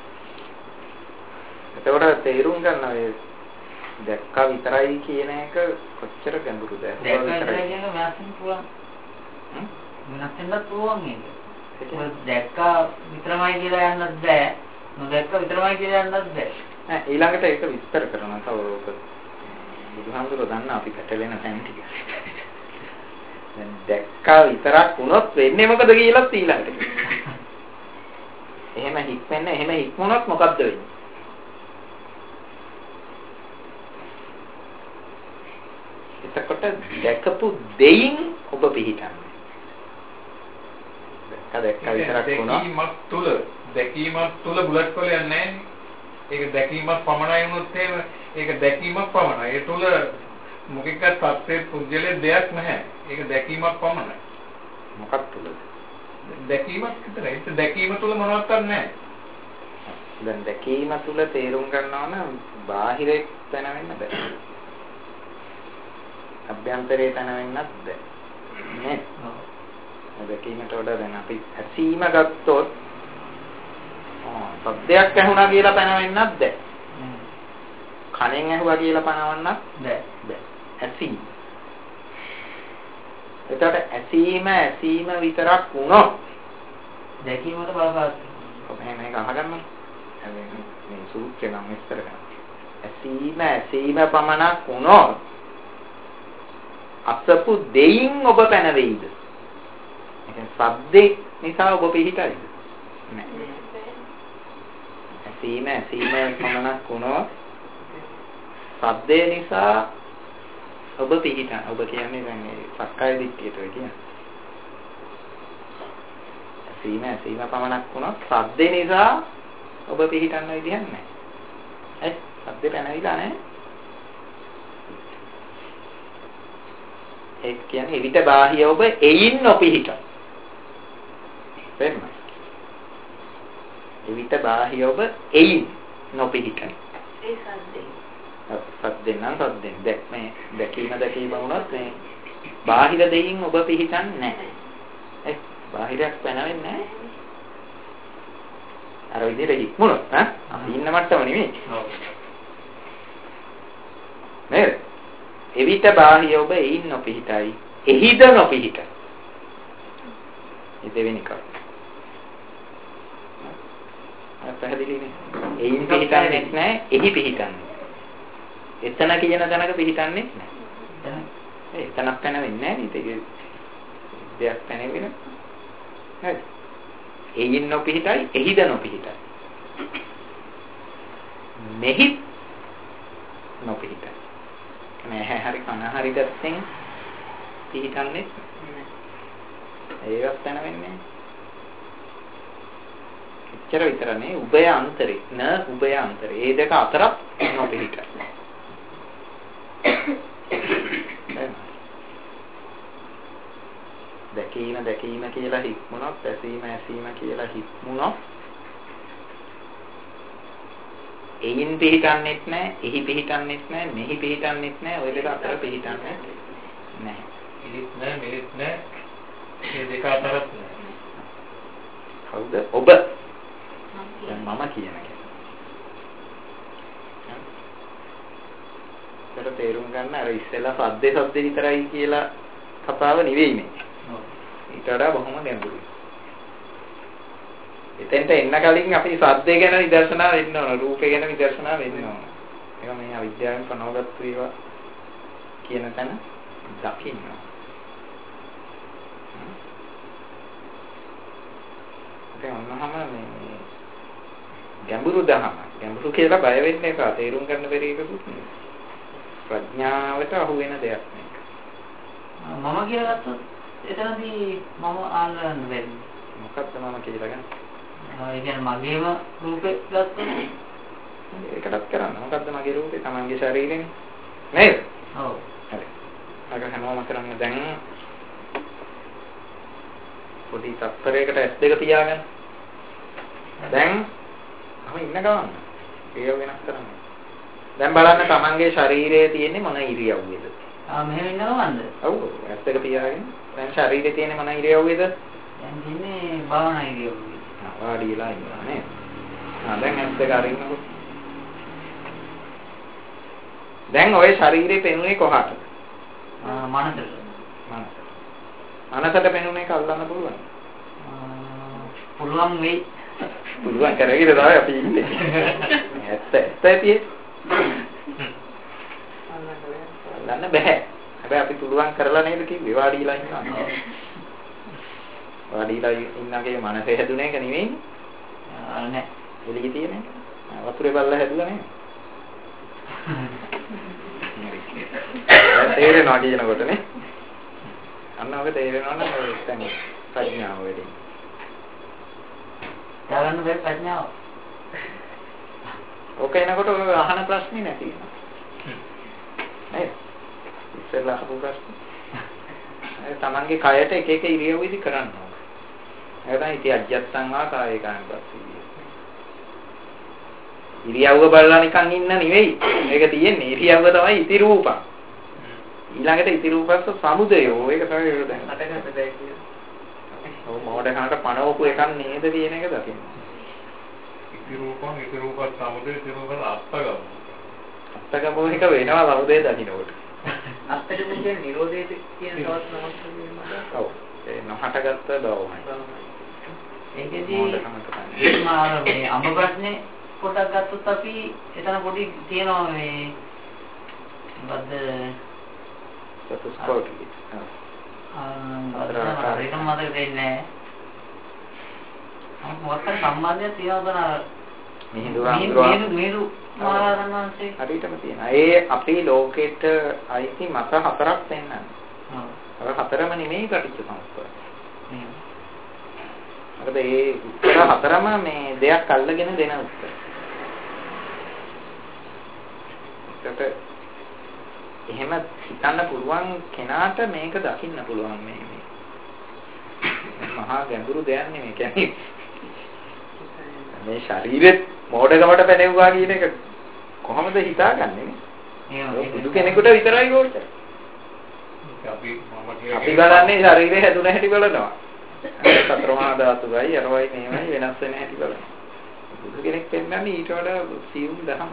නැහැ. එතකොට තේරුම් ගන්න ඔය දැක්කා විතරයි කියන එක කොච්චර ගැඹුරුද? දැක්කා විතරයි කියන එක වෙනස් වෙන්න පුළුවන්. හ්ම්? වෙනස් වෙන්න පුළුවන් ඒක. ඒක දැක්කා විතරමයි කියලා යන්නත් බෑ. නොදැක්කා විතරමයි කියලා යන්නත් බෑ. නෑ ඊළඟට ඒක විස්තර කරනවා තව ඔක. බුදුහාමුදුරුවෝ දන්න අපි පැටලෙන තැන් ටික. දැන් දැක්කා විතරක් වුණොත් වෙන්නේ මොකද කියලා ඊළඟට. එහෙම හික්මෙන්න එහෙම හික්මුණොත් මොකද්ද වෙන්නේ? එතකොට දැකපු දෙයින් ඔබ පිළිටන්නේ. දැක්ක දැක්ක විතරක් වුණා. දැකීමක් තුල දැකීමක් තුල බුලට් කොල යන්නේ නැහැ. ඒක දැකීමක් පමණයි වුණොත් එහෙම ඒක දැකීමක් පමණයි. ඒ තුල මොකෙක්වත් සත්‍යයේ පුජ්‍යලේ දෙයක් නැහැ. ඒක දැකීමක් පමණයි. මොකක් තුලද? දැකීමක් විතරයි. ඒක දැකීම තුල මොනවත් නැහැ. දැන් දැකීම තුල තේරුම් ගන්නවා නම් බාහිරේ තැන වෙන්න බෑ. අභ්‍යන්තරේ තැන වෙන්නත් බෑ. නේ? ඔව්. දැකීමට වඩා දැන් අපි ඇසීම ගත්තොත් ආ සත්‍යයක් ඇහුණා කියලා තැන වෙන්නත් බෑ. කණෙන් ඇහුවා කියලා පනවන්නත් බෑ. බෑ. ඇසීම. එතකොට ඇසීම ඇසීම විතරක් වුණොත් දැකීමට බලපාන. ඔබ මේක අහගන්න. මේ සූත්‍රය නම් විස්තර කරනවා. ඇසීම ඇසීම පමණක් වුණොත් අසපු දෙයින් ඔබ පැනවෙයිද? ඒ කියන්නේ සද්දේ නිසා ඔබ පිහිටයිද? නැහැ. ඇසීම ඇසීම පමණක් වුණොත් සද්දේ නිසා ඔබ පිහිටන. ඔබ කියන්නේ දැන් මේ සක්කාය දිට්ඨියට වෙ කියන්නේ. ඇසීම ඇසීම පමණක් වුණොත් සද්දේ නිසා ඔබ පිහිටන්න විදිහක් නැහැ. ඒ සද්දේ පැනවිලා නැහැ. ඒ කියන්නේ එවිට බාහිය ඔබ එයින් නොපිහිට. වෙන්න. එවිට බාහිය ඔබ එයින් නොපිහිට. ඒ සද්දේ. සද්දෙන් නම් සද්දෙන් දැක් මේ දැකීම දැකීම වුණත් මේ බාහිර දෙයින් ඔබ පිහිටන්නේ නැහැ. ඒ බාහිරයක් පැනවෙන්නේ නැහැ. අර විදිහට ඉක්මුණොත් ඈ අපි ඉන්න මට්ටම නෙමෙයි. ඔව්. නේද? එවිට බාහිය ඔබ එයින් නොපිහිටයි. එහිද නොපිහිටයි. මේ දෙවෙනි එක. අර පැහැදිලිනේ. එයින් පිහිටන්නේ නැහැ, එහි පිහිටන්නේ. එතන කියන තැනක පිහිටන්නේ නැහැ. ඒ එතනක් පැනවෙන්නේ නැහැ නේද? ඒක දෙයක් පැනවෙන. හරි. එයින් නොපිහිටයි, එහිද නොපිහිටයි. මෙහි නොපිහිටයි. නැහැ හරි කන හරි දැස්සෙන් පිහිටන්නේ ඒකත් තන වෙන්නේ එච්චර විතර නේ උභය අන්තරේ න උභය අන්තරේ ඒ දෙක අතරක් නොපිහිටයි දැකීම දැකීම කියලා හික්මුණොත් ඇසීම ඇසීම කියලා හික්මුණොත් එයින් පිහිටන්නේත් නැහැ, එහි පිහිටන්නේත් නැහැ, මෙහි පිහිටන්නේත් නැහැ, ওই දෙක අතර පිහිටන්නේ නැහැ. ඉලිත් නැහැ, මෙලිත් නැහැ. මේ දෙක අතරත් නැහැ. කවුද? ඔබ. දැන් මම කියන එක. ඒකට තේරුම් ගන්න අර ඉස්සෙල්ලා සද්දේ සද්දේ විතරයි කියලා කතාව නෙවෙයි මේ. ඔව්. ඊට වඩා බොහොම ගැඹුරුයි. එතෙන්ට එන්න කලින් අපි සද්දේ ගැන විදර්ශනා වෙන්න ඕන, රූපේ ගැන විදර්ශනා වෙන්න ඕන. ඒක මේ අවිද්‍යාවෙන් පනවගත්තු ඒවා කියන තැන දකින්න. ඒක ඔන්නහම මේ ගැඹුරු දහම. ගැඹුරු කියලා බය වෙන්න එපා. තේරුම් ගන්න බැරි එකකුත් නෙවෙයි. ප්‍රඥාවට අහු වෙන දෙයක් මේක. මම කියලා ගත්තොත් එතනදී මම ආන්න බැරි. මොකක්ද මම කියලා ගන්න? ඒ කියන්නේ මගේම රූපේ ගත්තොත් ඒකටත් කරන්න. මොකද්ද මගේ රූපේ? තමන්ගේ ශරීරෙනේ. නේද? ඔව්. හරි. අර හැමෝම කරන්නේ දැන් පොඩි තත්පරයකට ඇස් දෙක තියාගන්න. දැන් මම ඉන්න ගමන් ඒක වෙනස් කරන්න. දැන් බලන්න තමන්ගේ ශරීරයේ තියෙන්නේ මොන ඉරියව්වේද? ආ මෙහෙම ඉන්නවද? ඔව්. ඇස් දෙක තියාගෙන දැන් ශරීරයේ තියෙන්නේ මොන ඉරියව්වේද? දැන් ඉන්නේ භාවනා ඉරියව්වේ. ආ වාඩිලා ඉන්නවා නේද? ආ දැන් ඇස් දෙක අරින්නකො. දැන් ওই ශරීරේ පෙනුනේ කොහාටද? ආ මනසට. මනස. මනසට පෙනුනේ කල්ලන්න පුළුවන්. පුළුවන් වෙයි. පුළුවන් කරගෙන තමයි අපි ඉන්නේ. ඇත්ත ඇත්ත ඇති. අල්ලන්න බෑ. හැබැයි අපි පුළුවන් කරලා නේද කිව්වේ වාඩිලා ඉන්නවා. වාඩිලා ඉන්නගේ මනසේ හැදුන එක නෙවෙයි. නෑ. එළියේ තියෙන එක. වතුරේ බල්ලා හැදුලා නේ. තේරෙනවා කියනකොට නේ. අන්න ඔක තේරෙනවා නම් ඔය දැන් ප්‍රඥාව වෙදී. යාගන්න බෑ ප්‍රඥාව. ඔක එනකොට ඔය අහන ප්‍රශ්නේ නැති වෙනවා. නේද? ඉස්සෙල්ලා අහපු ප්‍රශ්නේ. ඒ තමන්ගේ කයට එක එක ඉරියව්වෙදි කරන්න ඕන. ඒක තමයි ඉති අජ්ජත්තං වා කායේ කායපස්සී. ඉරියව්ව බලලා නිකන් ඉන්න නෙවෙයි. මේක තියෙන්නේ ඉරියව්ව තමයි ඉති රූපං. ඊළඟට ඉති රූපස්ස සමුදයෝ. ඒක තමයි ඒක දැන් අටකට බෑ කියන්නේ. ඔව් මොඩේකට පණවපු එකක් නේද කියන එක දකින්න. ඉති රූපං ඉති රූපස් සමුදය ඉති රූපස් අත්තගම. අත්තගම එක වෙනවා සමුදය දකින්නකොට. අත්තගම කියන්නේ නිරෝධයේ කියන තවත් නමක් කියනවා. ඔව්. ඒ නොහටගත්ත බවමයි. ඒකෙදී මාර මේ අඹ ප්‍රශ්නේ පොඩක් ගත්තොත් අපි එතන පොඩි තියෙනවා මේ මොකද්ද සතුස්කෝටි. ආ ඒක මතක දෙන්නේ නැහැ. මොකක්ද සම්බන්ධයක් තියෙනවද නේද? මේරු මාරණන්සේ හරියටම තියෙනවා. ඒ අපේ ලෝකෙට අයිති මත හතරක් දෙන්නා. ඔව්. අර හතරම නෙමෙයි කටිච්ච සංස්කාර. හ්ම්. අර ඒ උත්තර හතරම මේ දෙයක් අල්ලගෙන දෙන උත්තර. ඒකට එහෙම හිතන්න පුළුවන් කෙනාට මේක දකින්න පුළුවන් මේ මේ මහා ගැඹුරු දෙයක් නෙමෙයි කියන්නේ මේ ශරීරෙත් මෝඩකමට පැනෙවුවා කියන එක කොහොමද හිතාගන්නේ නේ බුදු කෙනෙකුට විතරයි ඕක අපි මම අපි බලන්නේ ශරීරය හැදුන හැටි බලනවා සතර මහා ධාතුයි අරවයි මේවයි වෙනස් වෙන හැටි බලනවා බුදු කෙනෙක් පෙන්නන්නේ ඊට වඩා සියුම් දහම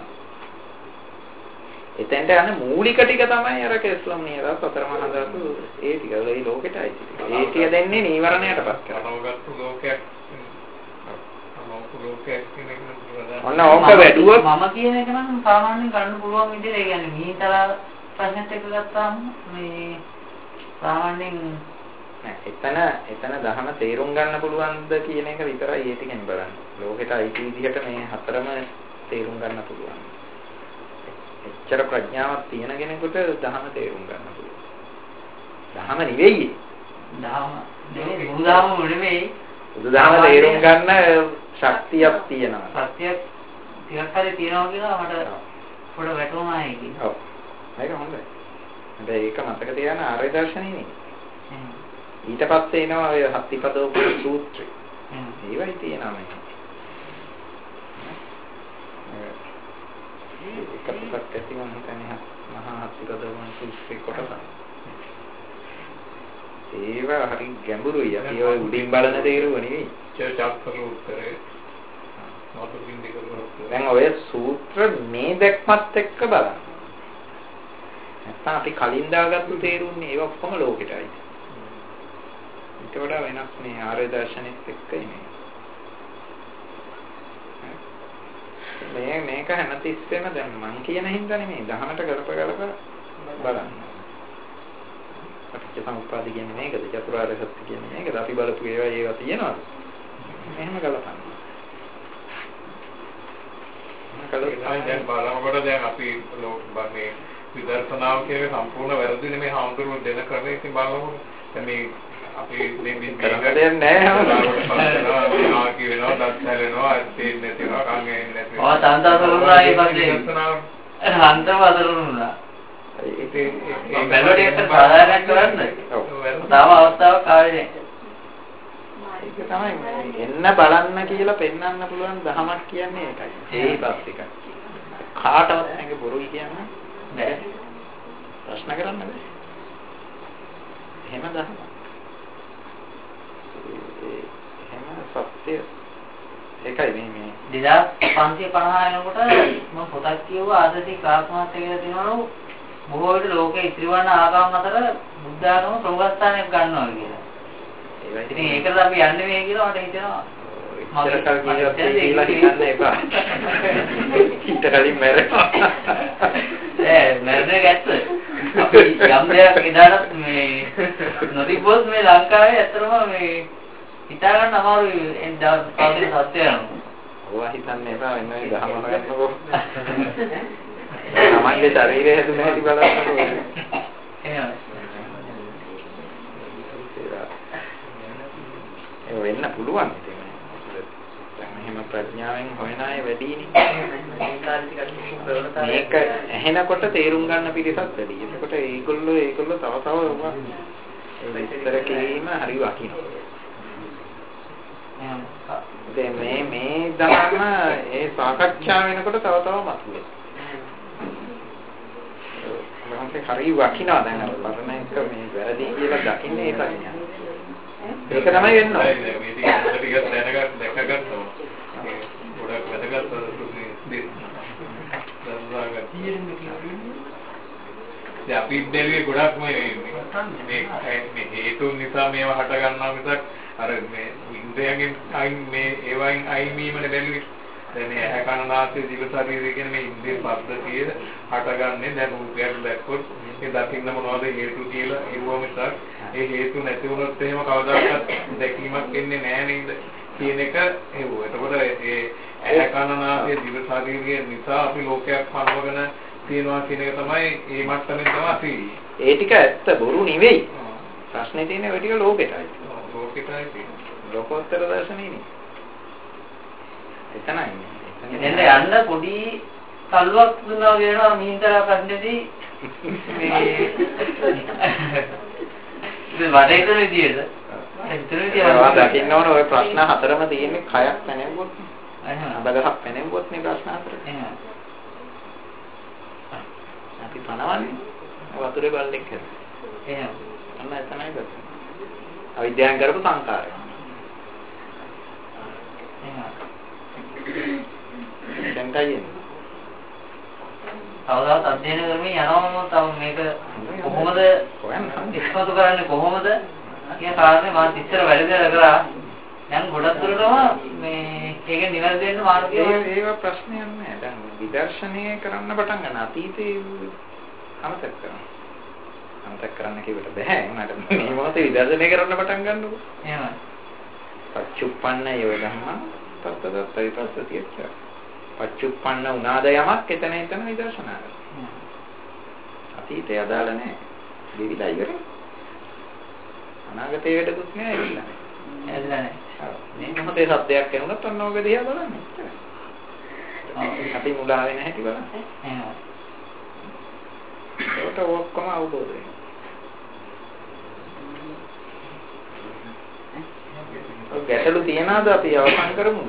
එතෙන්ට යන මූලික ටික තමයි අර කෙස්ලම් නේද සතර මහා ධාතු ඒ ටික ඒ ලෝකෙට අයිති ටික. ඒ ටික දෙන්නේ නීවරණයටපත් කරනවා. අනවගත්තු ලෝකයක් අනවගත්තු ලෝකයක් කියන එක ඔන්න ඕක වැඩුවොත් මම කියන එක නම් සාමාන්‍යයෙන් ගන්න පුළුවන් විදිහට ඒ කියන්නේ මීතර ප්‍රශ්නෙත් එක්ක ගත්තාම මේ සාමාන්‍යයෙන් එතන එතන දහම තේරුම් ගන්න පුළුවන්ද කියන එක විතරයි ඒ ටිකෙන් බලන්නේ. ලෝකෙට අයිති විදිහට මේ හතරම තේරුම් ගන්න පුළුවන්. එච්චර ප්‍රඥාවක් තියෙන කෙනෙකුට ධහම තේරුම් ගන්න පුළුවන්. ධහම නෙවෙයි. ධහම නෙවෙයි බුදුදහම නෙවෙයි. බුදුදහම තේරුම් ගන්න ශක්තියක් තියෙනවා. සත්‍යයක් ටිකක් හරි තියෙනවා කියලා මට පොඩ වැටුණා ඒකේ. ඔව්. ඒක හොඳයි. හැබැයි ඒක මතක තියාගන්න ආර්ය දර්ශනේ නේ. ඊට පස්සේ එනවා ඔය හත්තිපදෝප සූත්‍රය. ඒවයි තියෙනවා මේක. ඒක පුතක් ඇති මම හිතන්නේ මහා හත්තිපදෝප සූත්‍රේ කොටස. ඒව හරි ගැඹුරුයි. අපි ඔය උඩින් බලන තේරුව නෙවෙයි. චර්චාත්මක උත්තරේ. මොකක්ද දෙකකට. දැන් ඔය සූත්‍ර මේ දැක්මත් එක්ක බලන්න. නැත්නම් අපි කලින් දාගත්තු තේරුන්නේ ඒව ඔක්කොම ලෝකෙටයි. ඊට වඩා වෙනස් මේ ආර්ය දර්ශනෙත් එක්ක ඉන්නේ. මේ මේක හැමතිස්සෙම දැන් මං කියන හින්දා නෙමෙයි දහමට ගලප ගලප බලන්න. පටිච්ච සමුප්පාද කියන්නේ මේකද චතුරාර්ය සත්‍ය කියන්නේ මේකද අපි බලපු ඒවා ඒවා තියෙනවද? එහෙම ගලපන්න. දැන් බලනකොට දැන් අපි මේ විදර්ශනාව කියන්නේ සම්පූර්ණ වැරදි නෙමෙයි හාමුදුරුවෝ දෙන ක්‍රමයේ ඉතින් බලනකොට දැන් මේ අපි මේ මේ කරන්නේ නැහැ ආ කියනවා දැක්ක දැලෙනවා තේන්නේ නැතිනවා කන් එන්නේ නැතිනවා. ඔය තන්දසරුණා ඒ පස්සේ අන්තම අදරුණා. ඉතින් ඒ බැලුවට ඒක සාධාරණයක් කරන්න. තාම අවස්ථාවක් ආවේ නැහැ. ඒක තමයි එන්න බලන්න කියලා පෙන්වන්න පුළුවන් දහමක් කියන්නේ ඒකයි. ඒ බස් එක. කාටවත් නැග බොරුයි කියන්නේ නෑ. ප්‍රශ්න කරන්න බෑ. එහෙම දහම. එහෙම සත්‍ය ඒකයි මේ මේ දෙදාස් පන්සිය පනහ වෙනකොට මම පොතක් කියුවා ආදර්ශී ක්ලාස්මාත් කියලා තියෙනවලු බොහෝ විට ලෝකයේ ඉතිරි වන ආගම් අතර බුද්ධ ආගම ප්‍රමුඛස්ථානයක් ගන්නවා කියලා. ඉතින් ඒකට අපි යන්නේ මේ කියලා මට හිතෙනවා. ඉතර කල් කියවත් කියලා හිතන්න එපා. ඉතර කලින් මැරෙනවා. ඒ මැරෙන්නේ ගැත්ත. අපි යම් දෙයක් ඉදානත් මේ නොතිබ්බොත් මේ ලංකාවේ ඇත්තටම මේ හිතා ගන්න අමාරුයි ඒ දවස් පස්සේ සත්‍ය යනවා. ඔවා හිතන්න එපා වෙන මේ දහම ගන්නකො. තමන්ගේ ශරීරය හැදුන හැටි බලන්නකො. එහෙනම් ඒ වෙන්න පුළුවන් ඉතින්. දැන් මෙහෙම ප්‍රඥාවෙන් හොයන අය වැඩිනේ. මේක ඇහෙනකොට තේරුම් ගන්න පිළිසක් වැඩි. එතකොට ඒගොල්ලෝ ඒගොල්ලෝ තව තව විස්තර කිරීම හරි වටිනවා. දැන් මේ මේ ධර්ම ඒ සාකච්ඡා වෙනකොට තව තව මතුවේ. මම හරි වටිනවා දැන් අර පරණ එක මේ වැරදි කියලා දකින්නේ ඒ ප්‍රඥාව. ඒක තමයි වෙන්නේ. මේ ටික ටික දැනගන්න දැකගත්තා. ගොඩක් වැදගත් දෙයක්. දැන් අපි බැලුවේ ගොඩක් මේ මේ හේතු නිසා මේවා හට ගන්නවා මිසක් අර මේ ඉන්ද්‍රයන්ගෙන් අයින් මේ ඒවයින් අයින් වීමනේ බැලුවේ. දැන් මේ ඇහැ කන නාසය දිව ශරීරය කියන මේ ඉන්ද්‍රිය පද්ධතිය හටගන්නේ දැන් රූපයක් දැක්කොත් ඒ දකින්න මොනවද හේතු කියලා ඒවම මිසක් ඒ හේතු නැති වුණොත් එහෙම කවදාකවත් දැකීමක් වෙන්නේ නැහැ නේද කියන එක ඒව. එතකොට ඒ ඇහැ කන නාසය දිව ශරීරය නිසා අපි ලෝකයක් පනවගෙන තියනවා කියන එක තමයි ඒ මට්ටමින් තමයි අපි. ඒ ටික ඇත්ත බොරු නෙවෙයි. ප්‍රශ්නේ තියෙන්නේ ඔය ටික ලෝකෙටයි. ලෝකෙටයි තියෙන්නේ. ලෝකෝත්තර දර්ශනේ නේ. එතනයි. එතෙන්ද යන්න පොඩි තල්ලුවක් දුන්නා කියනවා මිහින්තලා ප්‍රශ්නේදී මේ ඉතින් වඩේතර විදියට ඒතර විදියට දකින්න ඕන ඔය ප්‍රශ්න හතරම තියෙන්නේ කයක් පැනෙවුවොත් නේ. බගහක් පැනෙවුවොත් නේ ප්‍රශ්න හතර. එහෙනම් අපි පනවන්නේ වතුරේ බල්ලෙක් කරලා. එහෙනම් අන්න එතනයි ගත්තේ. අවිද්‍යාවෙන් කරපු සංකාරය. එහෙනම් දැන් කයින් තවදාත් අධ්‍යයනය කරමින් යනවම තව මේක කොහොමද ඉස්මතු කරන්නේ කොහොමද කියන කාරණේ මම ඉස්සර වැඩ කරලා දැන් ගොඩක් දුරටම මේ ඒක නිවැරදි වෙන්න මාර්ගය ඒක ප්‍රශ්නයක් නෑ. දැන් විදර්ශනය කරන්න පටන් ගන්න අතීතේ අමතක කරනවා. අමතක කරන්න කිව්වට බෑ. උනාට මේ මොහොතේ විදර්ශනය කරන්න පටන් ගන්නකො. එහෙමයි. පච්චුප්පන්න යෝ ධම්ම තත්තදත්තයි තත්තතියච්ච. පච්චුප්පන්න උනාද යමක් එතන එතන විදර්ශනා කරනවා. අතීතේ අදාළ නෑ. දෙවිලා ඉවරයි. අනාගතේ වැඩකුත් නෑ ඇවිල්ලා. ඇවිල්ලා නෑ. මේ මොහොතේ සත්‍යයක් වෙනුනත් ඔන්න ඔබ දිහා බලන්න. අපි මුලා වෙන්නේ නැති බලන්න. එහෙනම් ඒකට ඔක්කොම අවබෝධ වෙනවා. ගැටලු තියනවාද අපි අවසන් කරමුද?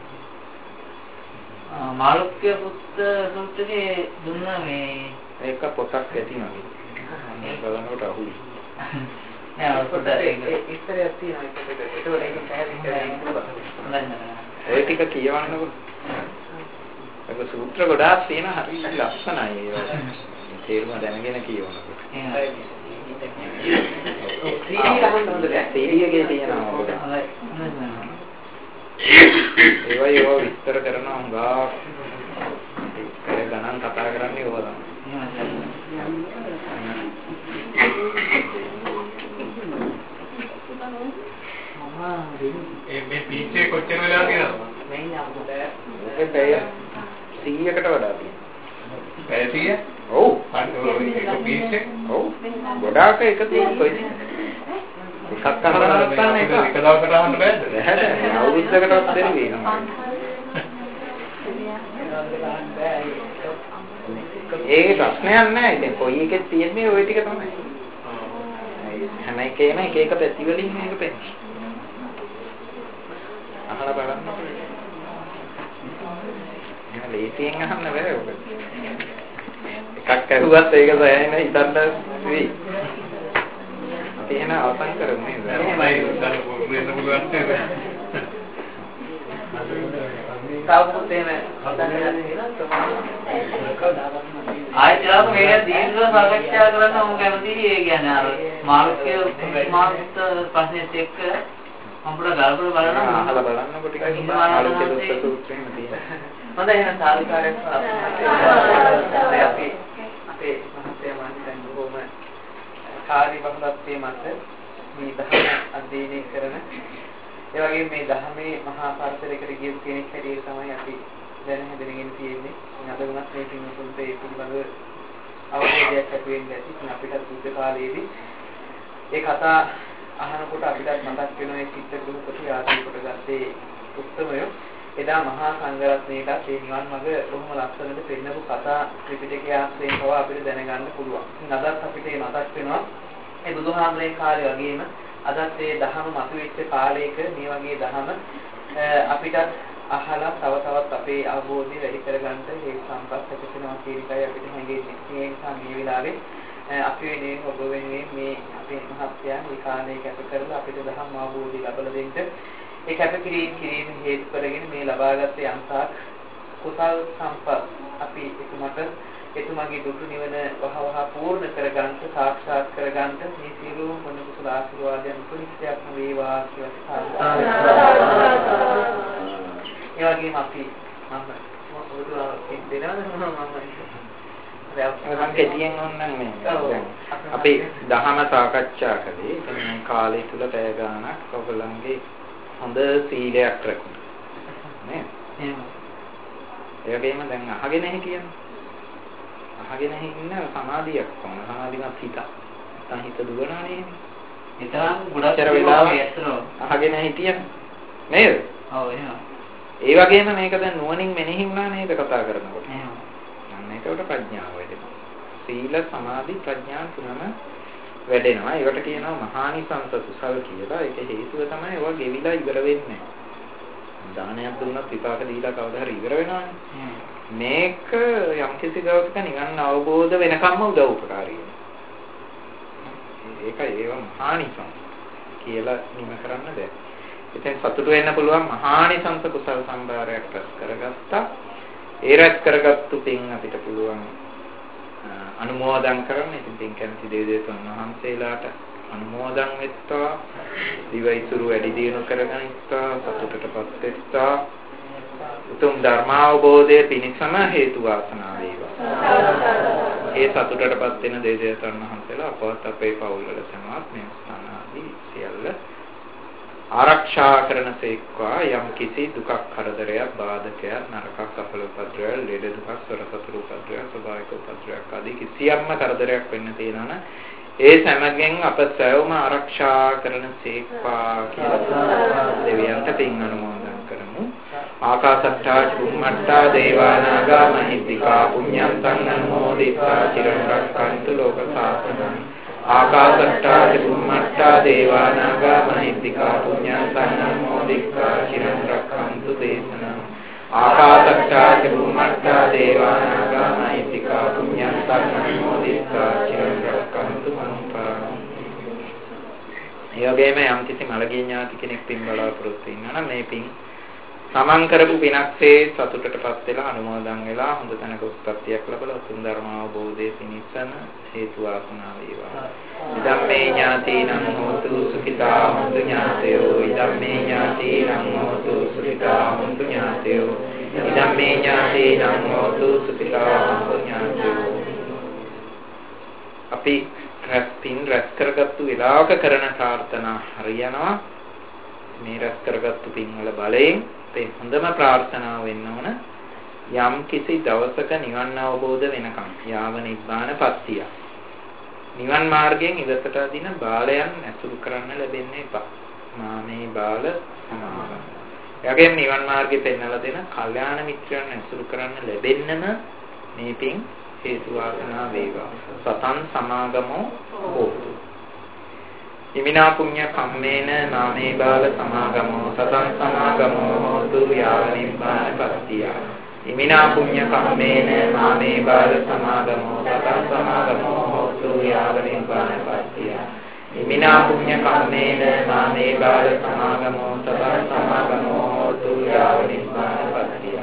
මාළුක්‍ය පුත්ත සූත්‍රයේ දුන්න මේ ඒක පොතක් ඇතිනවා. මේ බලනකොට අහුයි. නෑ පොත ඉස්තරයක් තියෙනවා ඒකට. ඒකට ඒක පැහැදිලි කරන්න. ඒ ටික කියවන්නකො. ඒක සූත්‍ර ගොඩාක් තියෙන හරි ලස්සනයි ඒවා. තේරුම දැනගෙන කියවන්නකො. සීරියගේ තියෙනවා. ඒවා ඒවා විස්තර කරනවා හුඟා ඒ ගණන් කතා කරන්නේ ඕවා තමයි. මේ පීචේ කොච්චර වෙලා තියෙනවද? මේ නමුද ඒක පැය සීයකට වඩා තියෙනවා. පැය සීය? ඔව්. අන්න ඒක පීචේ? ඔව්. ගොඩාක් එකතු වෙයි කොයිද? එකක් අහලා නවත්තන්න එක. එක දවසකට අහන්න බෑද? බැහැ. අවුරුද්දකටවත් බැරි වෙනවා. ඒක ප්‍රශ්නයක් නෑ. ඉතින් කොයි එකෙත් තියෙන්නේ ওই ටික තමයි. හැම එකේම එක එක පැති වලින් මේක පෙන්නේ. අහලා බලන්න. එහෙනම් ලේසියෙන් අහන්න බෑ ඔක. එකක් ඇහුවත් ඒක සෑහෙන හිතන්න වෙයි. අපි එහෙනම් අවසන් කරමු නේද? එහෙමයි ගන්න පුළුවන් නේද? තාවුත් එහෙම ආයතනක මේක දීර්ඝ සාකච්ඡා කරන්න මම කැමතියි. ඒ කියන්නේ අර මාර්ගය මාර්ග ප්‍රශ්නෙත් එක්ක අපිට ගල්පල බලන්න අහලා බලන්නකො ටිකක් ආලෝකයේ දුක්ඛ සූත්‍රයේම තියෙනවා. හොඳයි එහෙනම් සාධකාරයක් අපි අපේ මහත්ය මන්දන් බොහොම කාර්යබහුලත්වයේ මත මේ ධර්ම අධ්‍යයනය කරන ඒ වගේම මේ ධර්මයේ මහා පරිසරයකට ගියපු කෙනෙක් හැටියට තමයි අපි දැන හැදෙනගෙන තියෙන්නේ. අද වුණත් මේ පින්තුන්ට ඒ පිළිබඳව අවබෝධයක් ඇති වෙන්නේ නැති. ඉතින් අපිට බුද්ධ කාලයේදී ඒ කතා අහනකොට අපිට මතක් වෙන ඒ චිත්ත ගෘහ කොට ආදී කොට ගත්තේ උත්තරමය. එදා මහා සංඝරත්නයේට මේ නිවන් මඟ බොහොම ලස්සනට පෙන්නපු කතා ත්‍රිපිටකයේ ආශ්‍රයෙන් පවා අපිට දැනගන්න පුළුවන්. ඉතින් අදත් අපිට මේ මතක් වෙනවා ඒ බුදුහාමරේ කාලේ වගේම අදත් මේ දහම මතුවෙච්ච කාලයක මේ වගේ දහම අපිට අහලා තව තවත් අපේ අවබෝධය වැඩි කරගන්න හේතු සම්පත් ඇතිවෙනවා කියන එකයි අපිට හැඟෙන්නේ. ඒ නිසා මේ වෙලාවේ අපි වෙනුවෙන් ඔබ වෙනුවෙන් මේ අපේ මහත්යන් මේ කාලේ කැප කරලා අපිට දහම් අවබෝධය ලබා දෙන්න ඒ කැපකිරීම කිරීම හේතු කරගෙන මේ ලබාගත් යම්තාක් කුසල් සම්පත් අපි එතුමට එතුමාගේ දුක නිවන වහවහ පූර්ණ කරගන්න සාක්ෂාත් කරගන්න මේ සියලුම පුණ්‍ය කුසල ආශිර්වාදයන් ප්‍රතික්ෂේප වේවා කියලා ඒ වගේම අපි මම ඔබතුමා දෙනවා මම මම කෙටියෙන් ඕනනම් මේ අපි දහම සාකච්ඡා කළේ මේ කාලය තුල පැය ගාණක් ඔයගොල්ලන්ගේ හොඳ සීලයක් රැකුණා නේද? එහෙම. ඒ වගේම දැන් අහගෙන හිටියන්නේ. අහගෙන ඉන්න සමාධියක් වුණා. සමාධිමත් හිත. නැත්නම් හිත දුවනවා නේද? ඒතරම් ගොඩක් වෙලාව ඇත්තනවා. අහගෙන හිටියන නේද? ඔව් එහෙම. ඒ වගේම මේක දැන් නුවණින් මෙනෙහි වුණා නේද කතා කරනකොට? එහෙම. අන්න ඒකට ප්‍රඥාව වැඩෙනවා. සීල සමාධි ප්‍රඥා තුනම වැඩෙනවා. ඒකට කියනවා මහානිසංස කුසල කියලා. ඒක හේතුව තමයි ඒවා ගෙවිලා ඉවර වෙන්නේ. දානයක් දුන්නත් විපාක දීලා කවදා හරි ඉවර වෙනවනේ. මේක යම්කිසි දවසක නිකන් අවබෝධ වෙනකම්ම උදව් උපකාරී වෙනවා. ඒකයි ඒව මහානිසංස කියලා නිම කරන්න බෑ. ඉතින් සතුටු වෙන්න පුළුවන් මහානිසංස කුසල සම්භාරයක් රැස් කරගත්තා. ඒ රැස් කරගත්තු පින් අපිට පුළුවන් අනුමෝදන් කරන්න. ඉතින් පින් කැමති දෙවියන් වහන්සේලාට අනුමෝදන් වෙත්තා. දිවයිසුරු වැඩි දියුණු කරගනිත්තා. සතුටටපත් වෙත්තා. උතුම් ධර්මාවබෝධය පිණිසම හේතු වාසනා වේවා. ඒ සතුටටපත් වෙන දෙවියන් වහන්සේලා අපවත් අපේ පවුල් වල සමාත් මේ ස්ථාන ආදී සියල්ල ආරක්ෂා කරනසේක්වා යම් කිසි දුකක් කරදරයක් බාධකයක් නරකක් අපල උපද්‍රවයක් ලෙඩ දුකක් සොරසතුරු උපද්‍රවයක් ස්වභාවික උපද්‍රවයක් ආදී කිසියම්ම කරදරයක් වෙන්න තියෙනවා නම් ඒ සමගින් අප සෑවම ආරක්ෂා කරනසේක්වා කියලා දෙවියන්ට පින් අනුමෝදන් කරමු. ආකාශට්ටා චුම්මට්ටා දේවානාගා මහිද්దికා පුඤ්ඤන්තං අනුමෝදිතා චිරං රක්ඛන්තු ලෝක සාසනං. ආකාශට්ටා චුම්මට්ටා දේවානාගා මහිද්దికා පුඤ්ඤන්තං අනුමෝදිතා චිරං රක්ඛන්තු දේශනං. ආකාශට්ටා චුම්මට්ටා දේවානාගා මහිද්దికා පුඤ්ඤන්තං අනුමෝදිතා චිරං රක්ඛන්තු මං පරං. ඒ වගේම යම් කිසි මළගිය ඥාති කෙනෙක් පින් බලාපොරොත්තු වෙනවා නම් මේ පින් සමන් කරපු පිනක්සේ සතුටටපත් වෙලා අනුමෝදන් වෙලා හොඳ තැනක උත්පත්තියක් ලැබලා උතුම් ධර්ම අවබෝධයේ පිණිසම හේතු වාසනා වේවා. ඉදම්මේ ඥාතීනං හෝතු සුඛිතා හොන්තු ඥාතයෝ. ඉදම්මේ ඥාතීනං හෝතු සුඛිතා හොන්තු ඥාතයෝ. ඉදම්මේ ඥාතීනං හෝතු සුඛිතා හොන්තු ඥාතයෝ. අපි රැස් පින් රැස් කරගත්තු විලාක කරන ප්‍රාර්ථනා හරියනවා. මේ රැස් කරගත්තු පින් වල බලයෙන් අපේ හොඳම ප්‍රාර්ථනාව වෙන්න ඕන යම් කිසි දවසක නිවන් අවබෝධ වෙනකම් යාව නිබ්බාන පත්තිය. නිවන් මාර්ගයෙන් ඉවතට අදින බාලයන් ඇසුරු කරන්න ලැබෙන්නේ එපා. මාමේ බාල සමාගම. එයාගෙන් නිවන් මාර්ගේ පෙන්වලා දෙන කල්යාණ මිත්‍රයන් ඇසුරු කරන්න ලැබෙන්නම මේ පින් හේතු වාසනා වේවා. සතන් සමාගමෝ හෝතු. ඉමිනා පුඤ්ඤ කම්මේන නාමේ බාල සමාගමෝ සතං සමාගමෝ හෝතු යාව නිබ්බාන පත්තිය. ඉමිනා පුඤ්ඤ කම්මේන නාමේ බාල සමාගමෝ සතං සමාගමෝ හෝතු යාව නිබ්බාන පත්තිය. ඉමිනා පුඤ්ඤ කම්මේන නාමේ බාල සමාගමෝ සතං සමාගමෝ හෝතු යාව නිබ්බාන පත්තිය.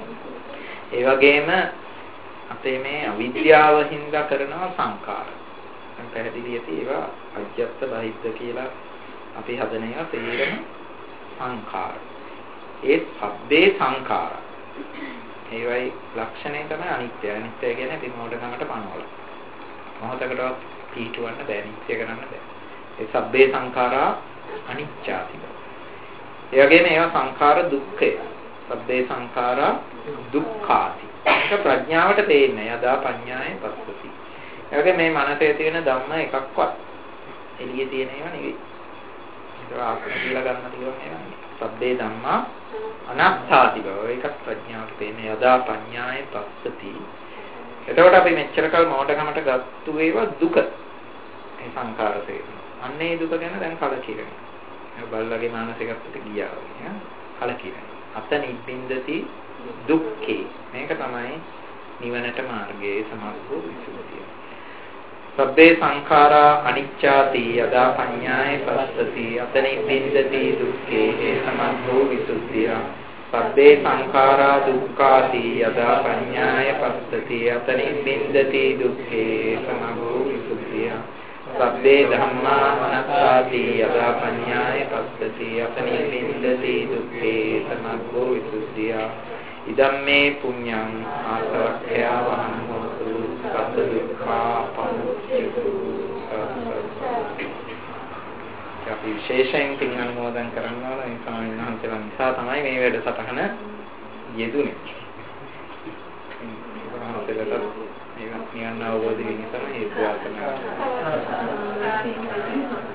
ඒ වගේම අපේ මේ අවිද්‍යාව හින්දා කරනවා සංකාර. පැහැදිලි ඇති ඒවා අජ්ජත් බහිද්ද කියලා අපි හදන ඒවා තේරෙන සංඛාර. ඒ සබ්බේ සංඛාර. ඒවයි ලක්ෂණය තමයි අනිත්‍ය. අනිත්‍ය කියන්නේ විමෝඩකමට පනවල. මොහොතකටවත් පිටවන්න බෑ, නිත්‍ය කරන්න බෑ. ඒ සබ්බේ සංඛාරා අනිච්චාති. ඒ වගේම ඒවා සංඛාර දුක්ඛය. සබ්බේ සංඛාරා දුක්ඛාති. ඒක ප්‍රඥාවට තේින්නේ. යදා පඤ්ඤාය පස්සති. ඒකේ මේ මනසේ තියෙන ධම්ම එකක්වත් එළියේ තියෙන ඒවා නෙවෙයි. ඒක ආත්ම කියලා ගන්න තියෙන ඒවා. සබ්බේ ධම්මා අනාත්ථාති බව. ඒක ප්‍රඥාවට තේින්නේ. යදා පඤ්ඤාය පස්සති. එතකොට අපි මෙච්චර කල් මොහොතකමට ගත්තු ඒවා දුක. ඒ සංඛාර තේරෙන. අන්නේ දුක ගැන දැන් කලකිරෙනවා. ඒ බල්ලගේ මානසිකත්වයට ගියා වගේ. කලකිරෙනවා. අත නිබ්බින්දති දුක්ඛේ. මේක තමයි නිවනට මාර්ගයේ සමග්ගෝ විසුද්ධිය. සබ්බේ සංඛාරා අනිච්චාති යදා පඤ්ඤාය පස්සති අත නිබ්බින්දති දුක්ඛේ සමග්ගෝ විසුද්ධිය. සබ්බේ සංඛාරා දුක්ඛාති යදා පඤ්ඤාය පස්සති අත නිබ්බින්දති දුක්ඛේ සමග්ගෝ විසුද්ධිය. සබ්බේ ධම්මා අනාත්තාති යදා පඤ්ඤාය පස්සති අත නිබ්බින්දති දුක්ඛේ සමග්ගෝ විසුද්ධිය. ඉදම්මේ පුඤ්ඤං ආසවක්ඛ්‍යා වහං හෝතු සබ්බ දුක්ඛා පමුච්චතු. අපි විශේෂයෙන් පින් අනුමෝදන් කරනවා මේ ස්වාමීන් වහන්සේලා නිසා තමයි මේ වැඩසටහන යෙදුනේ. වහන්සේලාට මේ නිවන් අවබෝධ වෙන නිසා හේතු වාසනා.